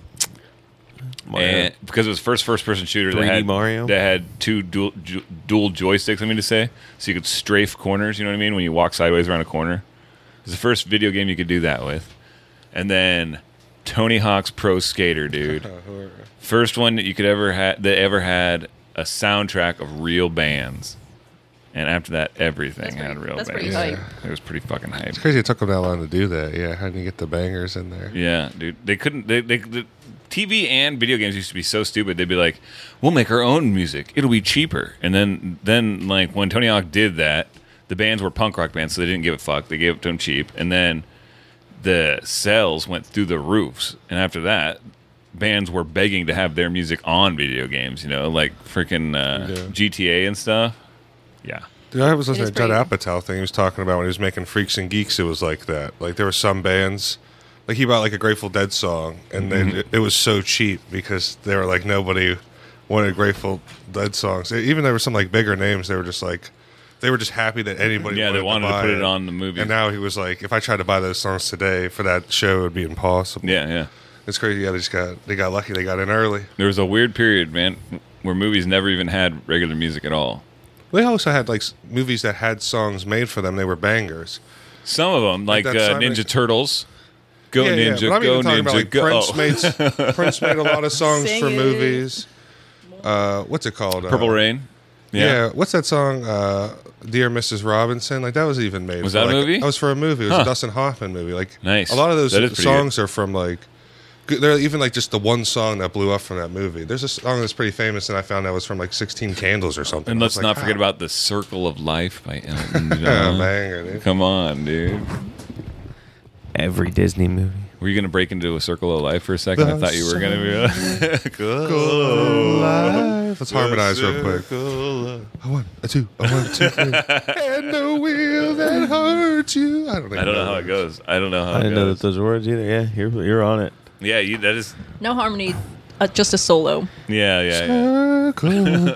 And because it was first first person shooter that three D had, Mario? that had two dual, ju- dual joysticks, I mean to say. So you could strafe corners, you know what I mean, when you walk sideways around a corner. It was the first video game you could do that with. And then Tony Hawk's Pro Skater, dude. First one that you could ever had that ever had a soundtrack of real bands. And after that, everything That's pretty- had real that's bands. pretty hype. It was pretty fucking hype. It's crazy it took them that long to do that. Yeah, how do you get the bangers in there? Yeah, dude. They couldn't. They, they the T V and video games used to be so stupid. They'd be like, "We'll make our own music. It'll be cheaper." And then, then like when Tony Hawk did that, the bands were punk rock bands, so they didn't give a fuck. They gave it to them cheap, and then the sales went through the roofs. And after that, bands were begging to have their music on video games. You know, like freaking uh, Yeah. G T A and stuff. Yeah. Dude, I was listening is to Judd pretty- Apatow thing he was talking about when he was making Freaks and Geeks. It was like that. Like there were some bands, like he bought like a Grateful Dead song, and then it, it was so cheap because they were like nobody wanted Grateful Dead songs. Even there were some like bigger names. They were just like they were just happy that anybody. Yeah, they wanted to buy put it on the movie. And now he was like, if I tried to buy those songs today for that show, it would be impossible. Yeah, yeah. It's crazy. Yeah, they just got they got lucky. They got in early. There was a weird period, man, where movies never even had regular music at all. They also had like s- movies that had songs made for them. They were bangers. Some of them, like, Like uh, that Simon- Ninja Turtles. Go yeah, yeah. Ninja, But I'm go even talking Ninja, about like go. Prince oh. made Prince made a lot of songs Sing for it. movies. Uh, what's it called? Purple uh, Rain. Yeah. Yeah. What's that song? Uh, Dear Missus Robinson. Like that was even made. Was for, that a like- movie? That was for a movie. It was Huh. a Dustin Hoffman movie. Like Nice. A lot of those That is pretty songs are from like. good- They're even like just the one song that blew up from that movie. There's a song that's pretty famous, and I found that was from like sixteen Candles or something. And I let's was not like, forget "How?" about The Circle of Life by Elton Yeah, John. banger, dude. Come on, dude. Every Disney movie. Were you going to break into A Circle of Life for a second? I The thought you were going to be. Let's harmonize real quick. A one, a two, a one, two, three. And the wheel that hurt you. I don't, even I don't know how it goes. I don't know how I it didn't know goes. that those words either. Yeah, you're you're on it. Yeah, you, that is. No harmony, uh, just a solo. Yeah, yeah, yeah. Circle,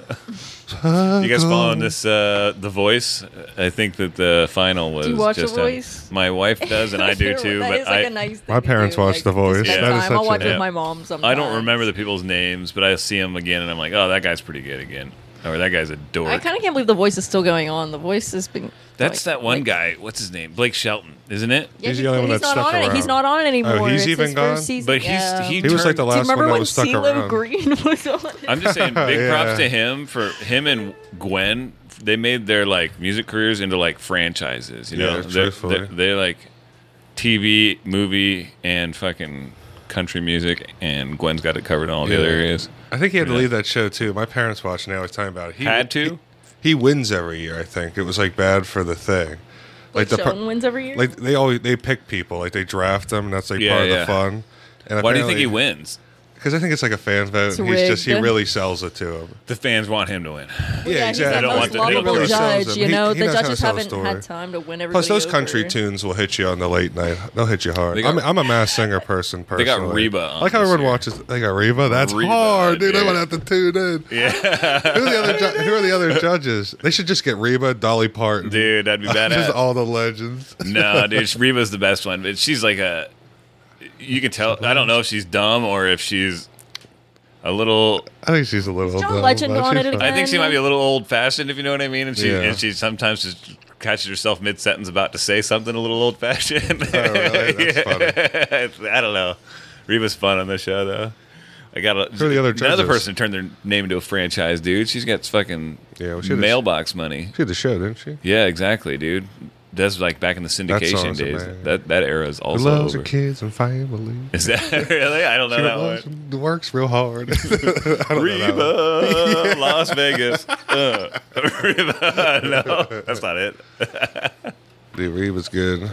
You guys following this? Uh, the Voice. I think that the final was. Do you watch just The a- Voice? my wife does, and I do too. That but is like I, a nice thing My to parents do, watch like, The to Voice. spend That is time. such I'll watch a- it Yeah. with my mom sometimes. I don't remember the people's names, but I see them again, and I'm like, oh, that guy's pretty good again. Or that guy's a dork. I kind of can't believe The Voice is still going on. The Voice has been. That's like- that one like- guy. What's his name? Blake Shelton, isn't it? Yeah, He's he- the only one he's that not stuck on it. He's around. not on it anymore. Oh, he's It's even his gone? first season. But he's yeah. he, He was like the turned- last Do you remember one that when was stuck CeeLo around. Green was on it? I'm just saying, big Yeah. props to him for him and Gwen. They made their like music careers into like franchises. You Yeah, know, they're, truthfully. they're, they're like T V, movie, and fucking country music. And Gwen's got it covered in all the Yeah. other areas. I think he had to Yeah. leave that show too. My parents watched, and I was talking about it. He Had to? He, he wins every year. I think it was like bad for the thing. Like the par- Sheldon wins every year. like they always they pick people, like they draft them, and that's like Yeah, part of yeah. the fun. And Why do you think he wins? Because I think it's like a fan vote. It's and he's just he rigged. really sells it to him. The fans want him to win. yeah, he's that They don't most want the- they don't lovable really sells judge. him. You He- know, he the knows how to judges sell a haven't story. had time to win everybody Plus, those over. country tunes will hit you on the late night. They'll hit you hard. They got- I'm, I'm a Mass Singer person. They Personally, got Reba on I like how this everyone year. watches. They got Reba. That's Reba, hard, dude. yeah. I would have to tune in. Yeah, Who are the other? Ju- who are the other judges? They should just get Reba, Dolly Parton, dude, that'd be just badass. all the legends. No, dude, Reba's the best one. But she's like a. You can tell. I don't know if she's dumb or if she's a little. I think she's a little. John dumb, Legend but on she's it fine. I think she And- might be a little old fashioned, if you know what I mean. And she Yeah. and she sometimes just catches herself mid sentence about to say something a little old fashioned. Oh, really? That's funny. I don't know. Reba's fun on the show though. I got a, Who are the other another judges? person turned their name into a franchise, dude. She's got fucking Yeah, well, she had a- mailbox money. She had the show, didn't she? Yeah, exactly, dude. That's like back in the syndication song's days. amazing. That that era is Who also loves over. her kids and family. Is that really? I don't know She that loves one. them, works real hard. I don't know that one. Reba, Las Vegas. Uh, Reba. No, that's not it. Dude, Reba's good.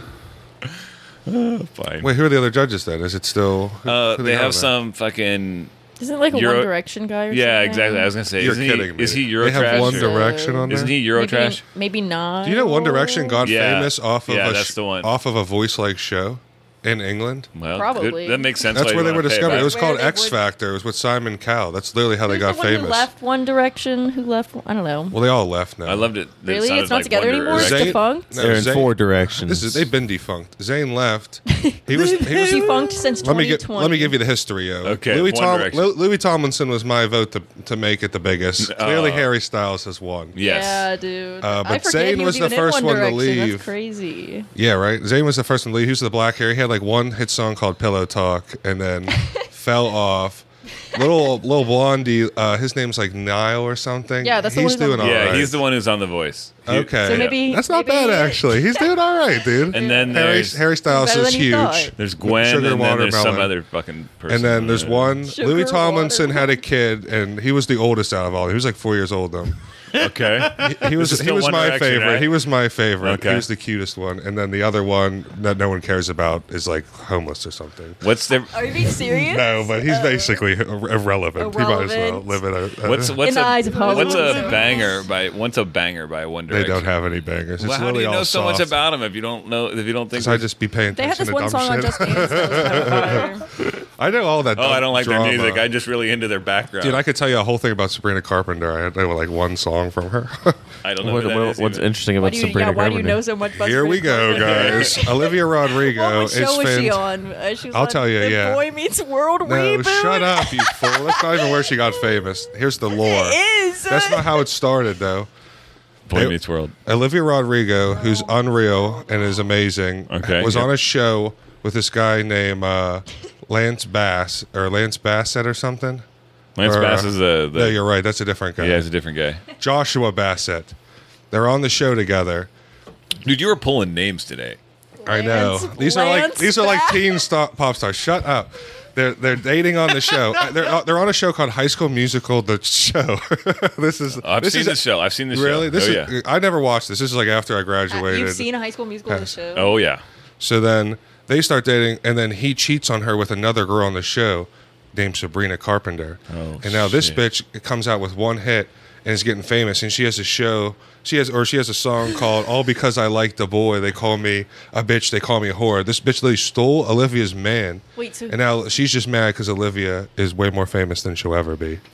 Fine. Wait, who are the other judges then? Is it still? Who, Uh, who they got have on some fucking. Isn't it like a Euro- One Direction guy or something? Yeah, exactly. I was gonna say, You're isn't kidding he? me. Is he They Eurotrash? have One or- Direction on there. Isn't he Maybe, Eurotrash? maybe not. Do you know One Direction got Yeah. famous off of Yeah, a that's sh- the one. off of a voice-like show in England? Well, Probably. good- that makes sense. That's why where you they were wanna pay discovered. It back. was Where called they X would- Factor. It was with Simon Cowell. That's literally how they Who's got the one famous. Who left One Direction? Who left? I don't know. Well, they all left now. I loved it. that it Really? sounded It's not like together One anymore? It's Direction. Zayn- defunct? No, They're in Zayn- four directions. This is they've been defunct. Zayn left. He was he was Defunct since Let me twenty get twenty. let me give you the history. Yo. Okay, Louis, One Tom, Direction. Lu- Louis Tomlinson was my vote to to make it the biggest. Clearly, Oh. Harry Styles has won. Yes. Yeah, dude. Uh, I but forget Zayn he was was the even first in one to One Direction. leave. That's crazy. Yeah, right. Zayn was the first one to leave. He was the black hair. He had like one hit song called "Pillow Talk" and then fell off. Little little blondie. Uh, his name's like Niall or something. Yeah, that's the he's one who's on doing the- all Yeah, right. he's the one who's on The Voice. He- Okay, So maybe- that's not maybe- bad actually. He's doing all right, dude. And then Harry there's Harry Styles Better is than you huge. thought. there's Gwen, Sugar and then there's some Watermelon. other fucking person. And then there's Uh, one. Sugar Louis Tomlinson water. had a kid, and he was the oldest out of all. He was like four years old though. Okay. He was This is he still was One my Direction, favorite. right? He was my favorite. Okay. He was the cutest one. And then the other one that no one cares about is like homeless or something. What's the Are you being serious? No, but he's Uh, basically ir- irrelevant. He might as well irrelevant. live in a. a what's what's In the a eyes of Hollywood. what's a banger by what's a banger by One they Direction? don't have any bangers. It's Well, how do literally you know all so much soft. about them if you don't know if you don't think? Because I just be paying They have attention this to one dumb song on shit. Just Dance that was kind of fire. I know all that. Oh, I don't like drama. their music. I'm just really into their background. Dude, I could tell you a whole thing about Sabrina Carpenter. I know like one song from her. I don't know What- who that what- is what's even. interesting Why about do you, Sabrina yeah, why do you Carpenter? know so much about Here we Sabrina go, Carpenter? guys. Olivia Rodrigo What is show was she fan- on? Uh, she was I'll on tell you, the yeah. Boy Meets World No, reboot. shut up, you fool. That's not even where she got famous. Here's the lore. It is. That's not how it started, though. Boy They- Meets World. Olivia Rodrigo, who's unreal and is amazing, Okay, was yeah. on a show with this guy named uh, Lance Bass or Lance Bassett or something. Lance Or, Bass uh, is the, the No, you're right. That's a different guy. yeah, he's a different guy. Joshua Bassett. They're on the show together. Dude, you were pulling names today. I know. Lance- These are like Lance these are like Bass. teen star, pop stars. Shut up. They're they're dating on the show. Uh, They're uh, they're on a show called High School Musical: The Show. This is I've this seen is the show. I've seen the really. show. This oh, is yeah. I never watched this. This is like after I graduated. You've seen a High School Musical the show? Oh yeah. So then they start dating, and then he cheats on her with another girl on the show named Sabrina Carpenter. Oh, and now this shit. bitch comes out with one hit and is getting famous, and she has a show. She has, or she has a song called "All Because I Like the Boy." They call me a bitch. They call me a whore. This bitch literally stole Olivia's man. Wait, so And now she's just mad because Olivia is way more famous than she'll ever be.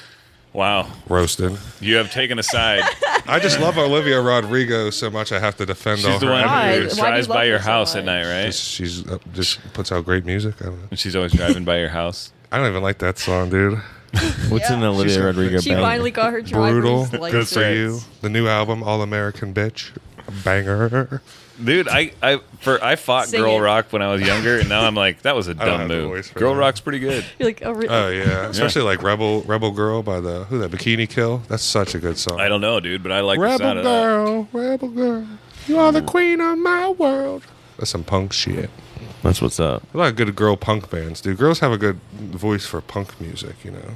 Wow. Roasted. You have taken a side. I just love Olivia Rodrigo so much. I have to defend all She's the her one Why? who attributes. Why do you drives love by your her so house at much? night, right? She's, she's uh, just puts out great music. I don't know. And she's always driving by your house. I don't even like that song, dude. What's in Yeah. Olivia She's- Rodrigo She bang? finally got her driver's Brutal. license. Good for you. The new album, All American Bitch. Banger. Dude, I I for I fought Sing girl it. rock when I was younger, and now I'm like, that was a don't dumb have the move. voice for Girl that. rock's pretty good. You're like, oh, really? Oh yeah, especially like Rebel Rebel Girl by the who that Bikini Kill. That's such a good song. I don't know, dude, but I like the Rebel sound of that. Girl, Rebel Girl, you are the queen of my world. That's some punk shit. That's what's up. A lot of good girl punk bands, dude. Girls have a good voice for punk music, you know.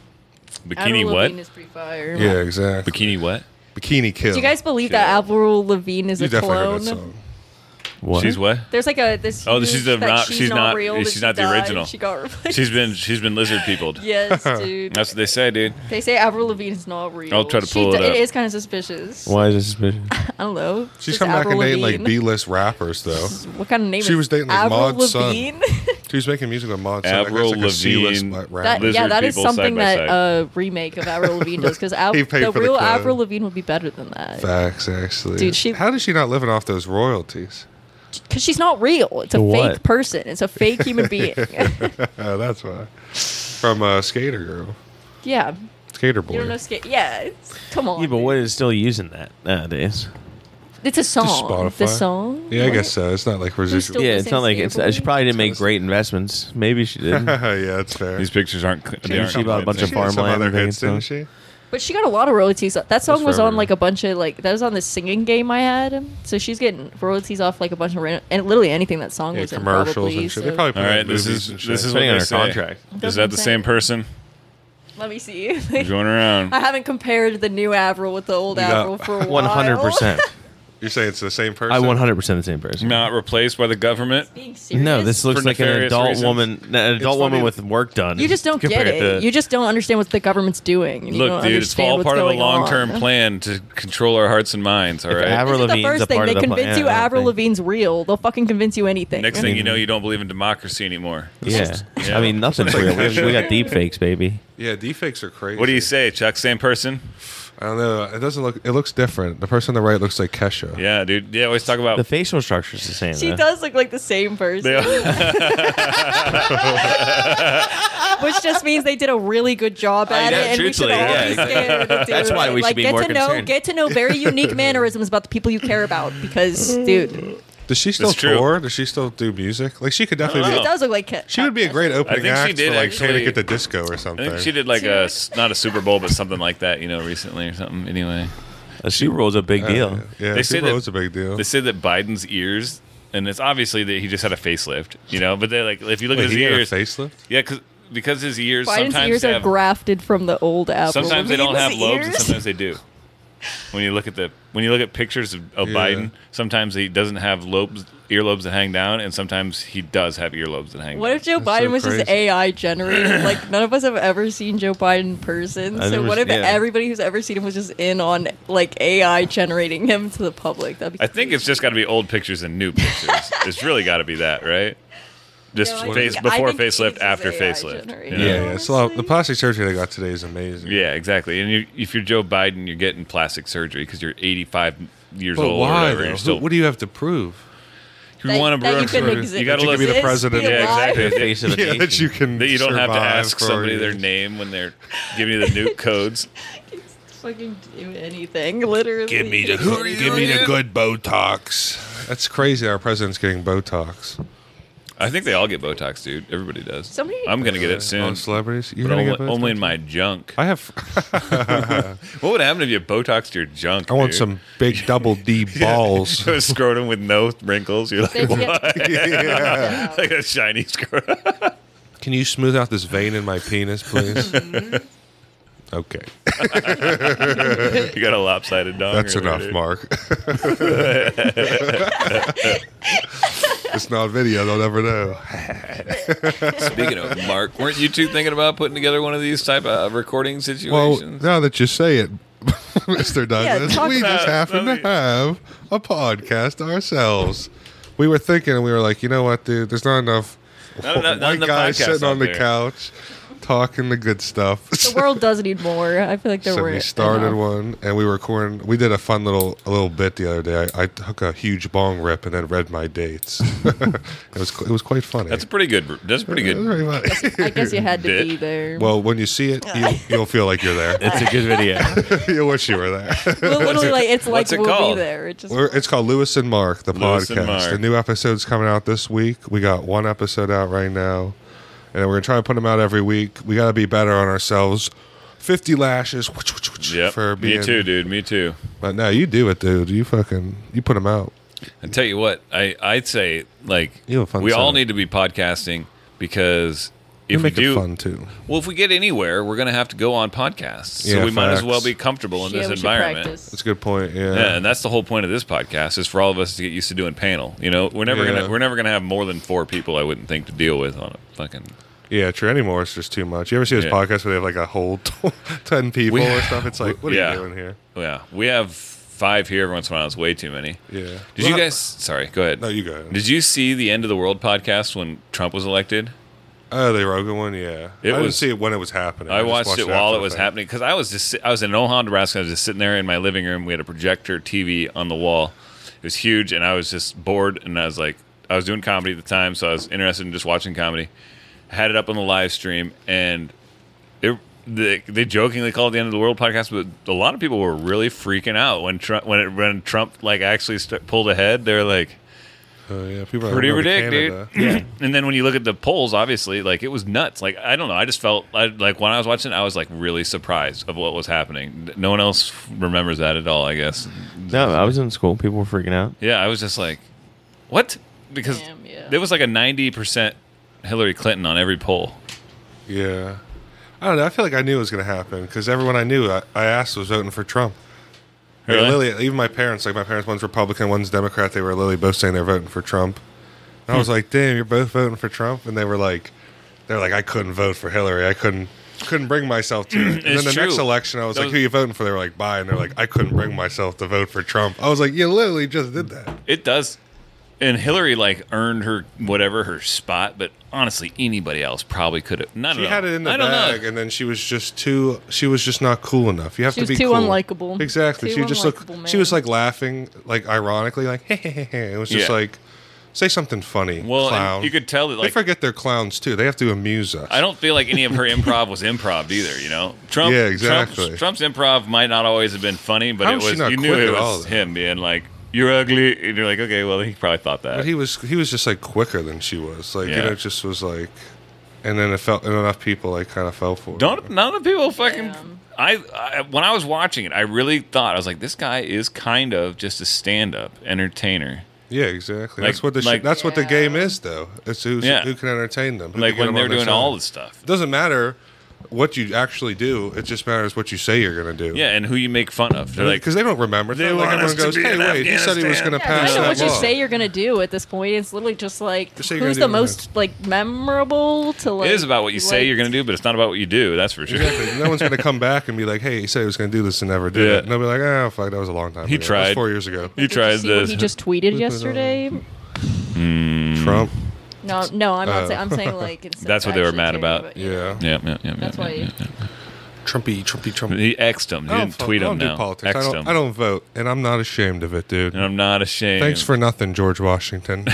Bikini Avril what? Lavigne is pretty fire. Yeah, exactly. Bikini what? Bikini Kill. Do you guys believe Shit. that Avril Lavigne is You a definitely heard clone? that song. What? She's what? There's like a this. Oh, huge she's the that not- she's, she's not- real. she's that she not the died, original. She got replaced. She's been she's been lizard peopled. Yes, dude. That's what they say, dude. They say Avril Lavigne is not real. I'll try to She pull it d- up. It is kind of suspicious. Why is this suspicious? I don't know. She's Just come back Avril and dating like Lavigne. B-list rappers though. What kind of name She is was dating, like, Avril Maud's son. Lavigne? She was making music with Maud. Son. Avril like, that's like a Lavigne. C-list like, That, rapper. Lizard yeah, that is people side something by that side. a remake of Avril Lavigne does because He Av- paid the for the real clone. Avril Lavigne would be better than that. Facts, actually. Dude, she- How is she not living off those royalties? Because she's not real. It's a The fake what? person. It's a fake human being. Uh, that's why. From uh, Skater Girl. yeah. Skater Boy. You don't know skate. Yeah. It's, come on. Yeah, but dude. what is still using that nowadays? It's a song. Spotify. The song. Yeah, I What? guess so. It's not like residual. still- Yeah, the it's same not like it's. Skater She Boy? probably didn't make great investments. Maybe she did. yeah, that's fair. These pictures aren't. cl- They aren't She bought a bunch of She had some farmland other and hits, didn't stuff. she? But she got a lot of royalties. That song That's was forever. on like a bunch of like that was on the singing game I had. So she's getting royalties off like a bunch of random, and literally anything that song Yeah, was in. commercials Probably, and shit. so- They probably put All out right, this movies is and shit. this is what Depending on they her say. contract. Is Doesn't that the say. same person? Let me see. Going around. I haven't compared the new Avril with the old You got Avril for a while. One hundred percent. You're saying it's the same person? I one hundred percent the same person. Not replaced by the government. Being serious? No, this looks For like an nefarious adult reasons. woman, an adult woman funny- with work done. You just don't get compared it. to- You just don't understand what the government's doing. and you Look, don't dude, it's understand all what's part of a going on. long-term plan to control our hearts and minds. All If right. Avril This is the Lavigne's a first thing. part They of the convince plan, you I don't Avril think- Lavigne's real. They'll fucking convince you anything. Next thing you know, you don't believe in democracy anymore. Yeah. Yeah. I mean, nothing's real. We, have, we got deep fakes, baby. Yeah, deepfakes are crazy. What do you say, Chuck? Same person? I don't know. It doesn't look. It looks different. The person on the right looks like Kesha. Yeah, dude. Yeah, always talk about. The facial structure's the same. She though. does look like the same person, They- which just means they did a really good job I at know, it, and we should truthfully, all yeah, be scared to do That's it. why we should like, be get more to know, concerned. Get to know very unique mannerisms about the people you care about, because, dude, Does she still It's true. tour? Does she still do music? Like she could definitely. I Be, don't it does look like Ke- she would be a great opening think she act did for like actually- Panic at the Disco or I something. think she did like a not a Super Bowl, but something like that, you know, recently or something. Anyway, A Super Bowl's a big deal. Yeah, They Super say Bowl that- was a big deal. they said that Biden's ears, and it's obviously that he just had a facelift, you know. But they like if you look Wait, at his he got a ears, facelift? yeah, because because his ears Biden's sometimes ears are have, grafted from the old Avril. sometimes they don't have Lavigne's lobes, and ears. sometimes they do. When you look at the when you look at pictures of, of Yeah. Biden, sometimes he doesn't have lobes, earlobes that hang down, and sometimes he does have earlobes that hang What down. if Joe That's Biden so was just crazy. A I generated? Like, none of us have ever seen Joe Biden in person. I So never- what if yeah. everybody who's ever seen him was just in on like A I generating him to the public? That'd be I think it's just got to be old pictures and new pictures. It's really got to be that, right? Just No, I face think- I before think facelift, it's after A I facelift. generated. you know? Yeah, yeah. So the plastic surgery they got today is amazing. Yeah, exactly. And you, if you're Joe Biden, you're getting plastic surgery because you're eighty-five years But old or why? whatever. Though? You're still, Who- what do you have to prove? you That- want to that you can prove- exist. you got That to you look can be the Exist, president. be Yeah, alive. exactly. The face of the Yeah, nation. that you can. that you don't have to survive ask for somebody their years. name when they're giving you the nuke codes. fucking do anything, literally. Give me the give me the good Botox. That's crazy. Our president's getting Botox. I think they all get Botox, dude. Everybody does. Somebody- I'm gonna get it soon, On celebrities, you're but gonna only, get Botox? only in my junk. I have. What would happen if you Botoxed your junk? I want dude? some big double D balls. A scrotum with no wrinkles. You're like, They- what? Yeah. Like a shiny scrotum. Can you smooth out this vein in my penis, please? Okay, You got a lopsided dong. that's or enough, whatever. Mark. It's not video; they'll never know. Speaking of Mark, weren't you two thinking about putting together one of these type of recording Well, situations? now that you say it, Mister Douglas, talk we about just it. happen Let to me- have a podcast ourselves. We were thinking, and we were like, you know what, dude? There's not enough Not enough- not white enough guys podcasts sitting on out the there. couch talking the good stuff. The world does need more. I feel like there So were. we started enough. one, and we were recording. We did a fun little a little bit the other day. I, I took a huge bong rip and then read my dates. it was it was quite funny. That's a pretty good. That's a pretty It was good. very funny. I guess you had to Bit. be there. Well, when you see it, you, you'll feel like you're there. It's a good video. You'll wish you were there. Well, literally, like it's like What's it we'll called? be there. It just We're, it's called Lewis and Mark, the Lewis and podcast. Mark. The new episode's coming out this week. We got one episode out right now, and we're gonna try to put them out every week. We got to be better on ourselves. Fifty lashes Yep. for being. Me too, dude. Me too. But no, you do it, dude. You fucking you put them out. I tell you what, I I'd say like You have a fun we all setup. need to be podcasting because You if we make do, it fun too. well, if we get anywhere, we're gonna have to go on podcasts. Yeah, so we might as facts. well be comfortable in yeah, this we should environment. practice. That's a good point. Yeah. Yeah, and that's the whole point of this podcast is for all of us to get used to doing panel. You know, we're never Yeah. gonna we're never gonna have more than four people. I wouldn't think to deal with on a fucking. Yeah, true. Anymore, it's just too much. You ever see those Yeah. podcasts where they have like a whole ten people We- or stuff? It's like, what are Yeah. you doing here? Yeah, we have five here. Every once in a while, it's way too many. Yeah. Did you guys? Sorry, go ahead. No, you go ahead. Did you see the End of the World podcast when Trump was elected? Oh, the Rogan one. Yeah. It I didn't was- see it when it was happening. I just watched it while after it the was fact. happening because I was just si- I was in Omaha, Nebraska. I was just sitting there in my living room. We had a projector T V on the wall. It was huge, and I was just bored. And I was like, I was doing comedy at the time, so I was interested in just watching comedy. I had it up on the live stream, and it, they they jokingly called it the End of the World podcast, but a lot of people were really freaking out when Trump when it when Trump like actually st- pulled ahead. They're like, Oh yeah, people are Pretty going to ridiculous, Canada. dude. Yeah. And then when you look at the polls, obviously, like it was nuts. Like I don't know, I just felt I, like when I was watching, I was like really surprised of what was happening. No one else remembers that at all, I guess. No, I was in school. People were freaking out. Yeah, I was just like, what? Because Damn, yeah. there was like a ninety percent Hillary Clinton on every poll. Yeah. I don't know. I feel like I knew it was going to happen because everyone I knew I, I asked was voting for Trump. Like, Really? Lily, even my parents, like my parents, one's Republican, one's Democrat. They were literally both saying they're voting for Trump. And I was like, "Damn, you're both voting for Trump?" And they were like, "They're like, I couldn't vote for Hillary. I couldn't, couldn't bring myself to it." And then It's the next true. election, I was Those- like, "Who you voting for?" They were like, "Biden." And they're like, "I couldn't bring myself to vote for Trump." I was like, "You literally just did that." It does. And Hillary like earned her whatever her spot, but honestly, anybody else probably could have. Not She had it in the I don't bag, know. and then she was just too. She was just not cool enough. You have She to was be too cool. unlikable. Exactly. Too she just looked. unlikable, She was man. like laughing, like ironically, like hey, hey, hey, hey. It was just Yeah. like, say something funny, Well, and clown. you could tell that they like forget they're clowns too. They have to amuse us. I don't feel like any of her improv was improv either. You know, Trump. Yeah, exactly. Trump's, Trump's improv might not always have been funny, but How it is she was not you knew quick it at all, was though? him being like, "You're ugly," and you're like, "Okay, well, he probably thought that." But he was. He was just like quicker than she was. Like you Yeah. know, it just was like. And then it felt, and enough people like kind of fell for it. Don't none of the people fucking. Damn. I, I when I was watching it, I really thought I was like, this guy is kind of just a stand-up entertainer. Yeah, exactly. Like- that's what the sh- like- that's what the Yeah. game is, though. It's who's, Yeah. who can entertain them. Who Like can get when them they're on their doing side. all this stuff. It doesn't matter what you actually do. It just matters what you say you're going to do. Yeah, and who you make fun of. They're like, Because they don't remember. It's They not like want us everyone to goes, be "Hey, in wait, he said he was Afghanistan." going to Yeah, I pass don't know that what you law." say you're gonna do at this point. It's literally just like Just say you're who's gonna the do most like memorable to like. it is about what you say like- you're going to do, but it's not about what you do. That's for sure. Exactly. No one's going to come back and be like, "Hey, he said he was going to do this and never did Yeah. it." And they'll be like, "Oh, fuck, that was a long time He ago. That was tried. four years ago." You Did you tried see what this. he just tweeted yesterday? Trump. No, no, I'm not Oh. saying. I'm saying like instead That's of what they were actually mad saying about. it, but Yeah. Yeah, yeah, yeah. yeah, That's yeah, why. yeah, yeah. Trumpy, Trumpy, Trumpy. He X'd him. He I don't didn't fu- tweet I don't him do now. politics. I X'd don't, him. I don't vote, and I'm not ashamed of it, dude. And I'm not ashamed. Thanks for nothing, George Washington.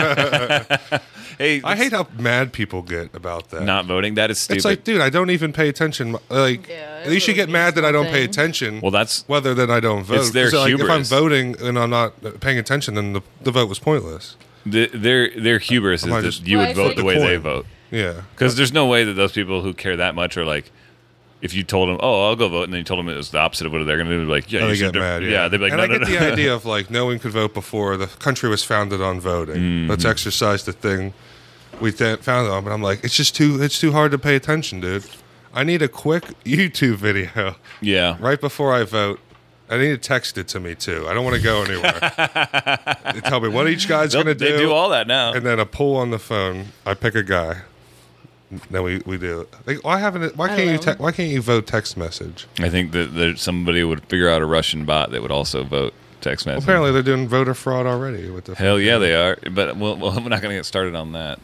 Hey, I hate how mad people get about that. not voting. That is stupid. It's like, dude, I don't even pay attention. Like, Yeah, it you should really get mad means that I don't pay nothing. attention. well, that's whether then I don't vote. It's their 'Cause, like, if I'm hubris. voting and I'm not paying attention, then the, the vote was pointless. the, their their hubris is might that just- you Well, would I vote think- the way The they coin. vote. Yeah. Because there's no way that those people who care that much are like, if you told them, "Oh, I'll go vote," and then you told them it was the opposite of what they're going to do, they'd be like, "Yeah, Oh, you they should get do-" mad. Yeah, they'd be like, and "No, I no, get no." the idea of like no one could vote before the country was founded on voting. Mm-hmm. Let's exercise the thing we th- founded on. But I'm like, it's just too it's too hard to pay attention, dude. I need a quick YouTube video Yeah, right before I vote. I need to text it to me too. I don't want to go anywhere. They tell me what each guy's They'll- going to do. they do all that now. and then a poll on the phone. I pick a guy. Then we, we do it. Like, why haven't it? Why I can't you? don't know. Te- why can't you vote text message? I think that there, somebody would figure out a Russian bot that would also vote text message. Apparently, they're doing voter fraud already. With the Hell yeah, they are. But well, well, we're not going to get started on that.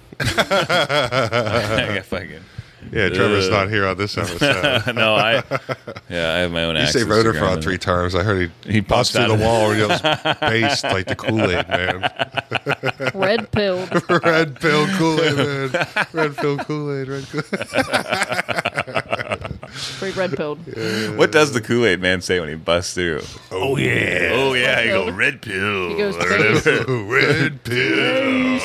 I fucking. Yeah, Trevor's Ugh. not here on this episode. No, I. Yeah, I have my own. You say access voter to fraud Gremlin. three times. I heard he, He busts pops through out the of- wall and yells based like the Kool-Aid man. red pill. Red pill Kool-Aid man. Red pill Kool-Aid. Red Kool-Aid. Free red pilled. What does the Kool Aid Man say when he busts through? Oh yeah. Oh yeah, he pill. go red pill. He goes base. Red pill.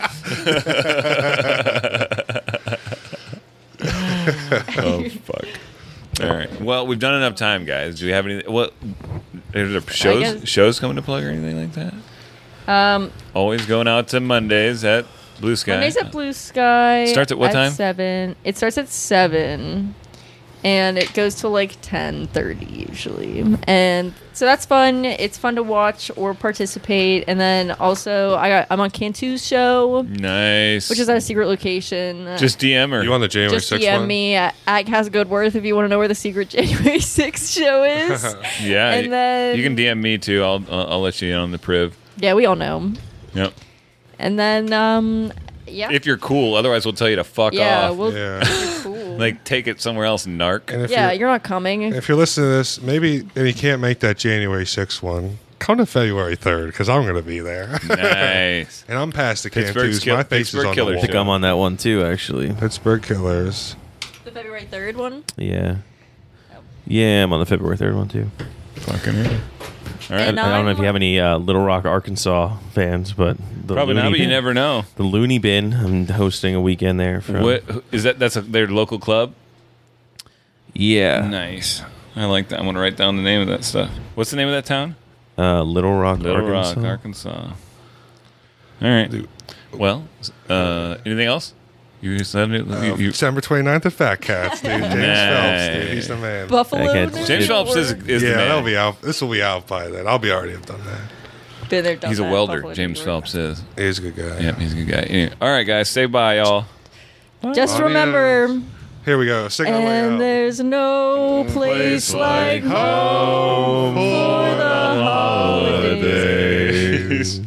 Oh fuck. All right. Well, we've done enough time, guys. Do we have any? What? Are there shows guess- shows coming to plug or anything like that? Um, Always going out to Mondays at Blue Sky. Mondays at Blue Sky. Starts at what time? Seven. It starts at seven, and it goes to like ten thirty usually. And so that's fun. It's fun to watch or participate. And then also, I got, I'm on Cantu's show, Nice. which is at a secret location. just D M or You on the January Just sixth D M one? me at, at Cas Goodworth if you want to know where the secret January sixth show is. yeah. and then- you can D M me too. I'll I'll, I'll let you in on the priv. Yeah, we all know. Yep. And then, um, yeah, If you're cool, otherwise we'll tell you to fuck yeah, off. we'll. Yeah. You're cool. Like take it somewhere else and narc. And if yeah, you're, you're not coming. if you're listening to this, maybe and you can't make that January sixth one, come to February third because I'm going to be there. Nice. And I'm past the Pittsburgh's Cantus. kill- My face is Pittsburgh on Killers the I wall. think I'm on that one too, actually. Pittsburgh Killers. The February third one. Yeah. Yeah, I'm on the February third one too. Fucking hell. All right. And I don't know if you I'm- have any uh, Little Rock, Arkansas fans, but the Probably Looney not, but you Bin- never know. The Looney Bin. I'm hosting a weekend there. From, What is that? That's a, their local club. Yeah, Nice. I like that. I'm gonna write down the name of that stuff. What's the name of that town? uh, Little Rock, Little Arkansas. Rock, Arkansas. All right. Well, uh, anything else? You said it. You, you, December twenty-ninth at Fat Cats, dude. James Phelps, dude. He's the man. Buffalo. That dude, James Phelps is, or- is yeah, the man. that'll be out. This will be out by then. I'll be already have done that. Been there, done He's a that. welder. Buffalo James Dude. Phelps is. He's a good guy. Yep, he's a good guy. Anyway, all right, guys, say bye, y'all. Just Adios. remember, Here we go. Sing our way and out. there's no place like home for the holidays.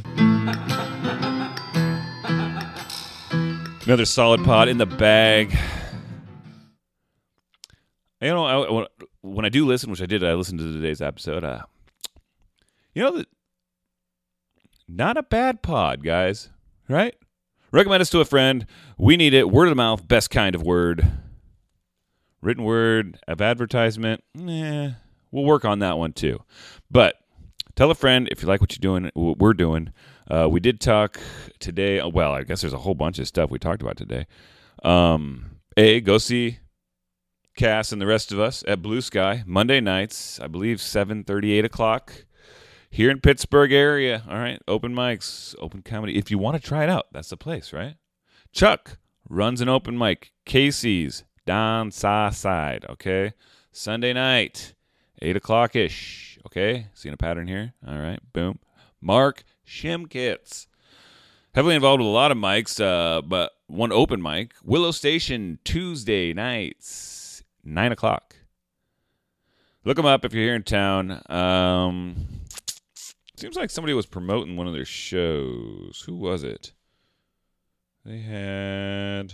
Another solid pod in the bag. You know, I, when I do listen, which I did, I listened to today's episode. Uh, you know that not a bad pod, guys. Right? Recommend us to a friend. We need it. Word of mouth, best kind of word. Written word of advertisement. Eh, we'll work on that one too. But tell a friend if you like what you're doing. What we're doing. Uh, we did talk today. Well, I guess there's a whole bunch of stuff we talked about today. Um, a go see Cass and the rest of us at Blue Sky Monday nights. I believe seven thirty, eight o'clock here in Pittsburgh area. All right, open mics, open comedy. If you want to try it out, that's the place, right? Chuck runs an open mic. Casey's down south side. Okay, Sunday night, eight o'clock ish. Okay, seeing a pattern here. All right, boom. Mark Shimkits. Heavily involved with a lot of mics, uh, but one open mic. Willow Station, Tuesday nights, nine o'clock. Look them up if you're here in town. Um, seems like somebody was promoting one of their shows. Who was it? They had...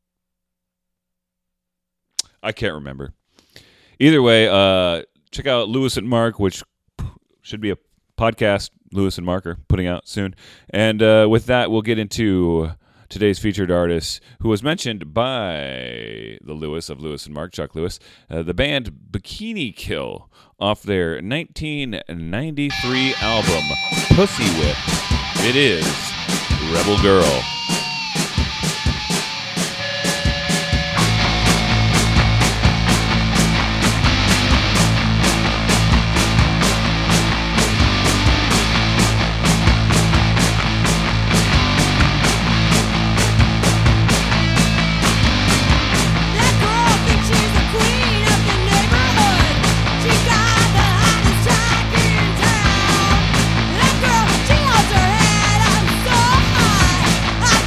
I can't remember. Either way, uh, check out Lewis and Mark, which should be a podcast Lewis and Mark are putting out soon. And uh, with that, we'll get into today's featured artist, who was mentioned by the Lewis of Lewis and Mark, Chuck Lewis, uh, the band Bikini Kill, off their nineteen ninety-three album, Pussy Whip. It is Rebel Girl. That girl thinks she's the queen of the neighborhood. She's got the hottest jock in town. That girl, she holds her head up so high. I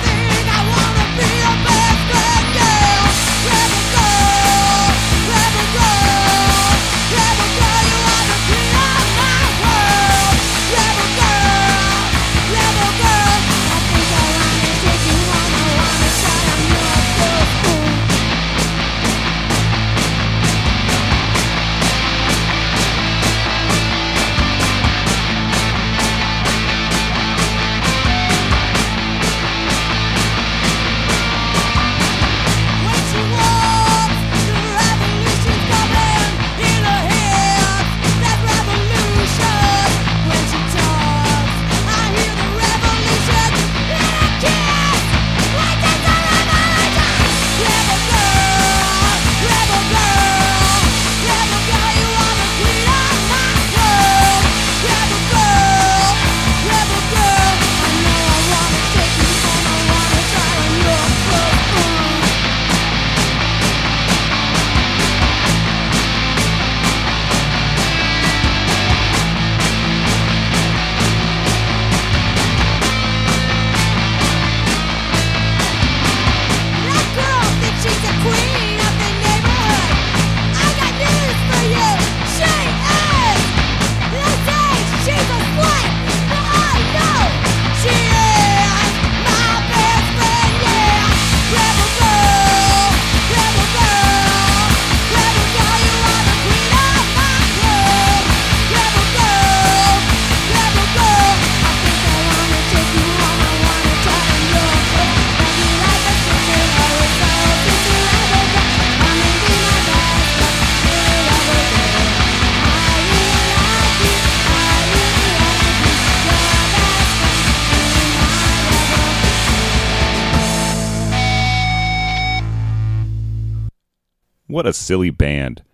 What a silly band.